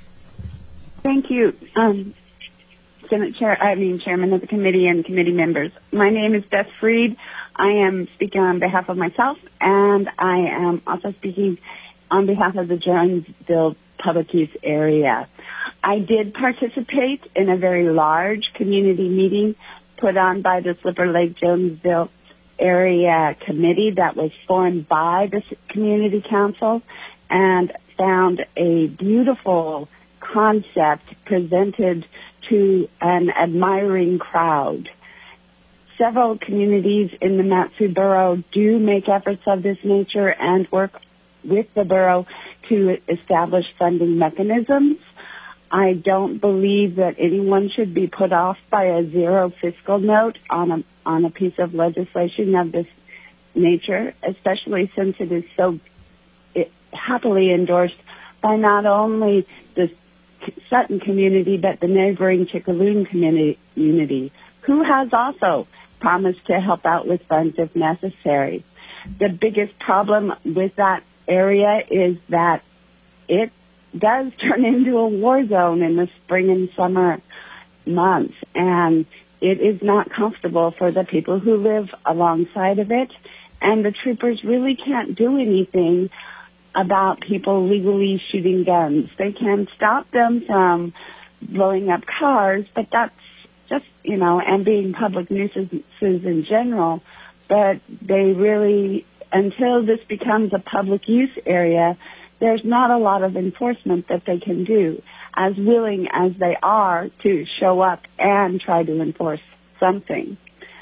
Thank you, um, Senate Chair, I mean Chairman of the committee and committee members. My name is Beth Freed. I am speaking on behalf of myself, and I am also speaking on behalf of the Jonesville Public Use Area. I did participate in a very large community meeting put on by the Slipper Lake Jonesville Area Committee that was formed by the Community Council, and found a beautiful concept presented to an admiring crowd. Several communities in the Mat-Su Borough do make efforts of this nature and work with the borough to establish funding mechanisms. I don't believe that anyone should be put off by a zero fiscal note on a on a piece of legislation of this nature, especially since it is so it, happily endorsed by not only the Sutton community but the neighboring Chickaloon community, who has also promised to help out with funds if necessary. The biggest problem with that area is that it does turn into a war zone in the spring and summer months, and it is not comfortable for the people who live alongside of it, and the troopers really can't do anything about people legally shooting guns. They can stop them from blowing up cars, but that's just, you know, and being public nuisances in general, but they really, until this becomes a public use area, there's not a lot of enforcement that they can do, as willing as they are to show up and try to enforce something.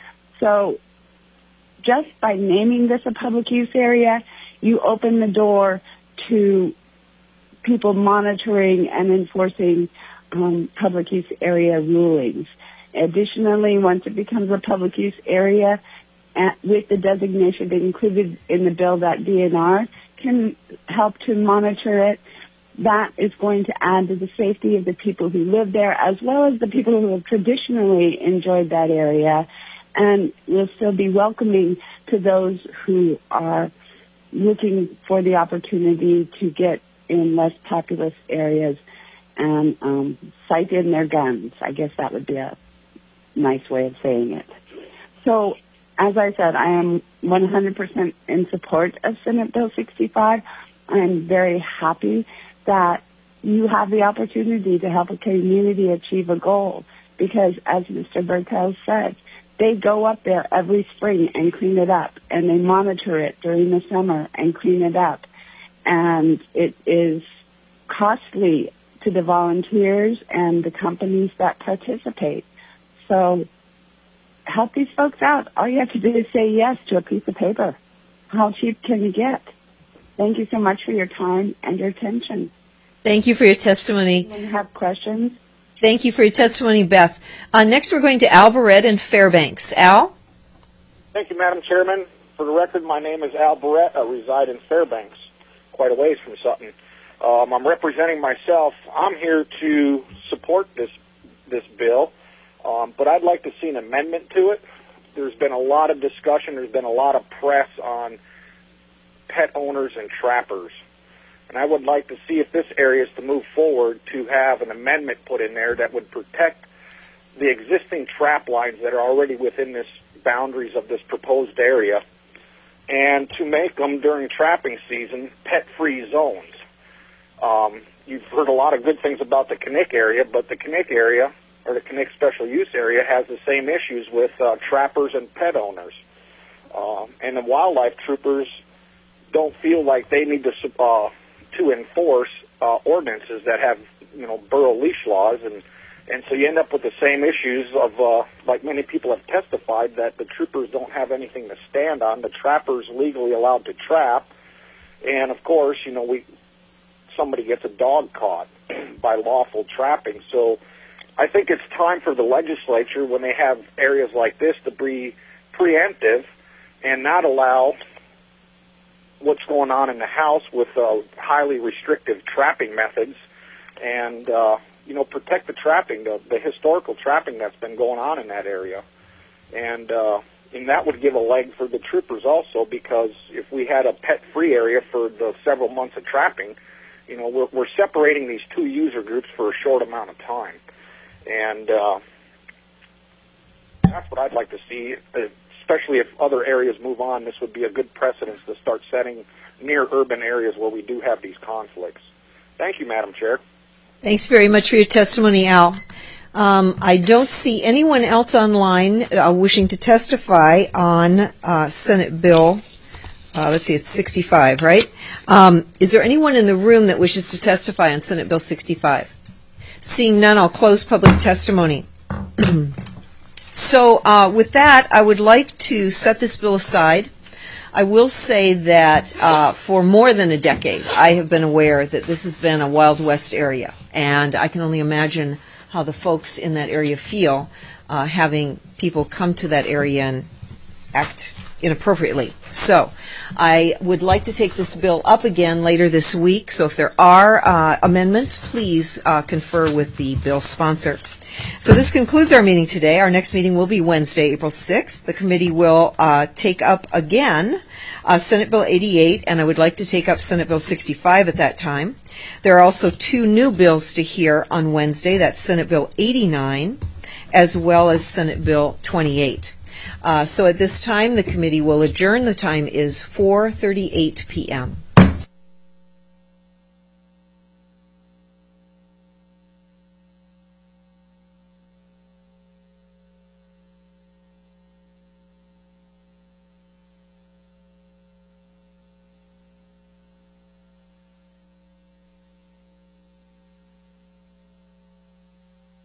So just by naming this a public use area, you open the door to people monitoring and enforcing um, public use area rulings. Additionally, once it becomes a public use area, uh, with the designation included in the bill that D N R can help to monitor it, that is going to add to the safety of the people who live there, as well as the people who have traditionally enjoyed that area, and will still be welcoming to those who are looking for the opportunity to get in less populous areas and um, sight in their guns. I guess that would be a nice way of saying it. So, as I said, I am one hundred percent in support of Senate Bill sixty-five. I'm very happy that you have the opportunity to help a community achieve a goal, because, as Mister Bertel said, they go up there every spring and clean it up, and they monitor it during the summer and clean it up. And it is costly to the volunteers and the companies that participate. So help these folks out. All you have to do is say yes to a piece of paper. How cheap can you get? Thank you so much for your time and your attention. Thank you for your testimony. Anyone have questions? Thank you for your testimony, Beth. Uh, next, we're going to Al Barrett in Fairbanks. Al? Thank you, Madam Chairman. For the record, my name is Al Barrett. I reside in Fairbanks, quite a ways from Sutton. Um, I'm representing myself. I'm here to support this this bill, um, but I'd like to see an amendment to it. There's been a lot of discussion. There's been a lot of press on pet owners and trappers. And I would like to see if this area is to move forward to have an amendment put in there that would protect the existing trap lines that are already within this boundaries of this proposed area, and to make them during trapping season pet-free zones. Um, you've heard a lot of good things about the Knik area, but the Knik area, or the Knik special use area, has the same issues with uh, trappers and pet owners. Um, and the wildlife troopers don't feel like they need to uh, to enforce uh, ordinances that have, you know, borough leash laws, and and so you end up with the same issues of, uh, like many people have testified, that the troopers don't have anything to stand on. The trappers legally allowed to trap, and of course, you know, we somebody gets a dog caught by lawful trapping. So I think it's time for the legislature, when they have areas like this, to be preemptive and not allow what's going on in the House with uh, highly restrictive trapping methods, and uh, you know, protect the trapping, the, the historical trapping that's been going on in that area, and uh, and that would give a leg for the troopers also, because if we had a pet-free area for the several months of trapping, you know, we're, we're separating these two user groups for a short amount of time, and uh, that's what I'd like to see. Especially if other areas move on, this would be a good precedence to start setting near urban areas where we do have these conflicts. Thank you, Madam Chair. Thanks very much for your testimony, Al. Um, I don't see anyone else online uh, wishing to testify on uh, Senate Bill, uh, let's see, it's sixty-five, right? Um, is there anyone in the room that wishes to testify on Senate Bill sixty-five? Seeing none, I'll close public testimony. So uh, with that, I would like to set this bill aside. I will say that uh, for more than a decade, I have been aware that this has been a Wild West area, and I can only imagine how the folks in that area feel uh, having people come to that area and act inappropriately. So I would like to take this bill up again later this week, so if there are uh, amendments, please uh, confer with the bill sponsor. So this concludes our meeting today. Our next meeting will be Wednesday, April sixth. The committee will uh, take up again uh, Senate Bill eighty-eight, and I would like to take up Senate Bill sixty-five at that time. There are also two new bills to hear on Wednesday. That's Senate Bill eighty-nine as well as Senate Bill twenty-eight. Uh, so at this time, the committee will adjourn. The time is four thirty-eight p.m.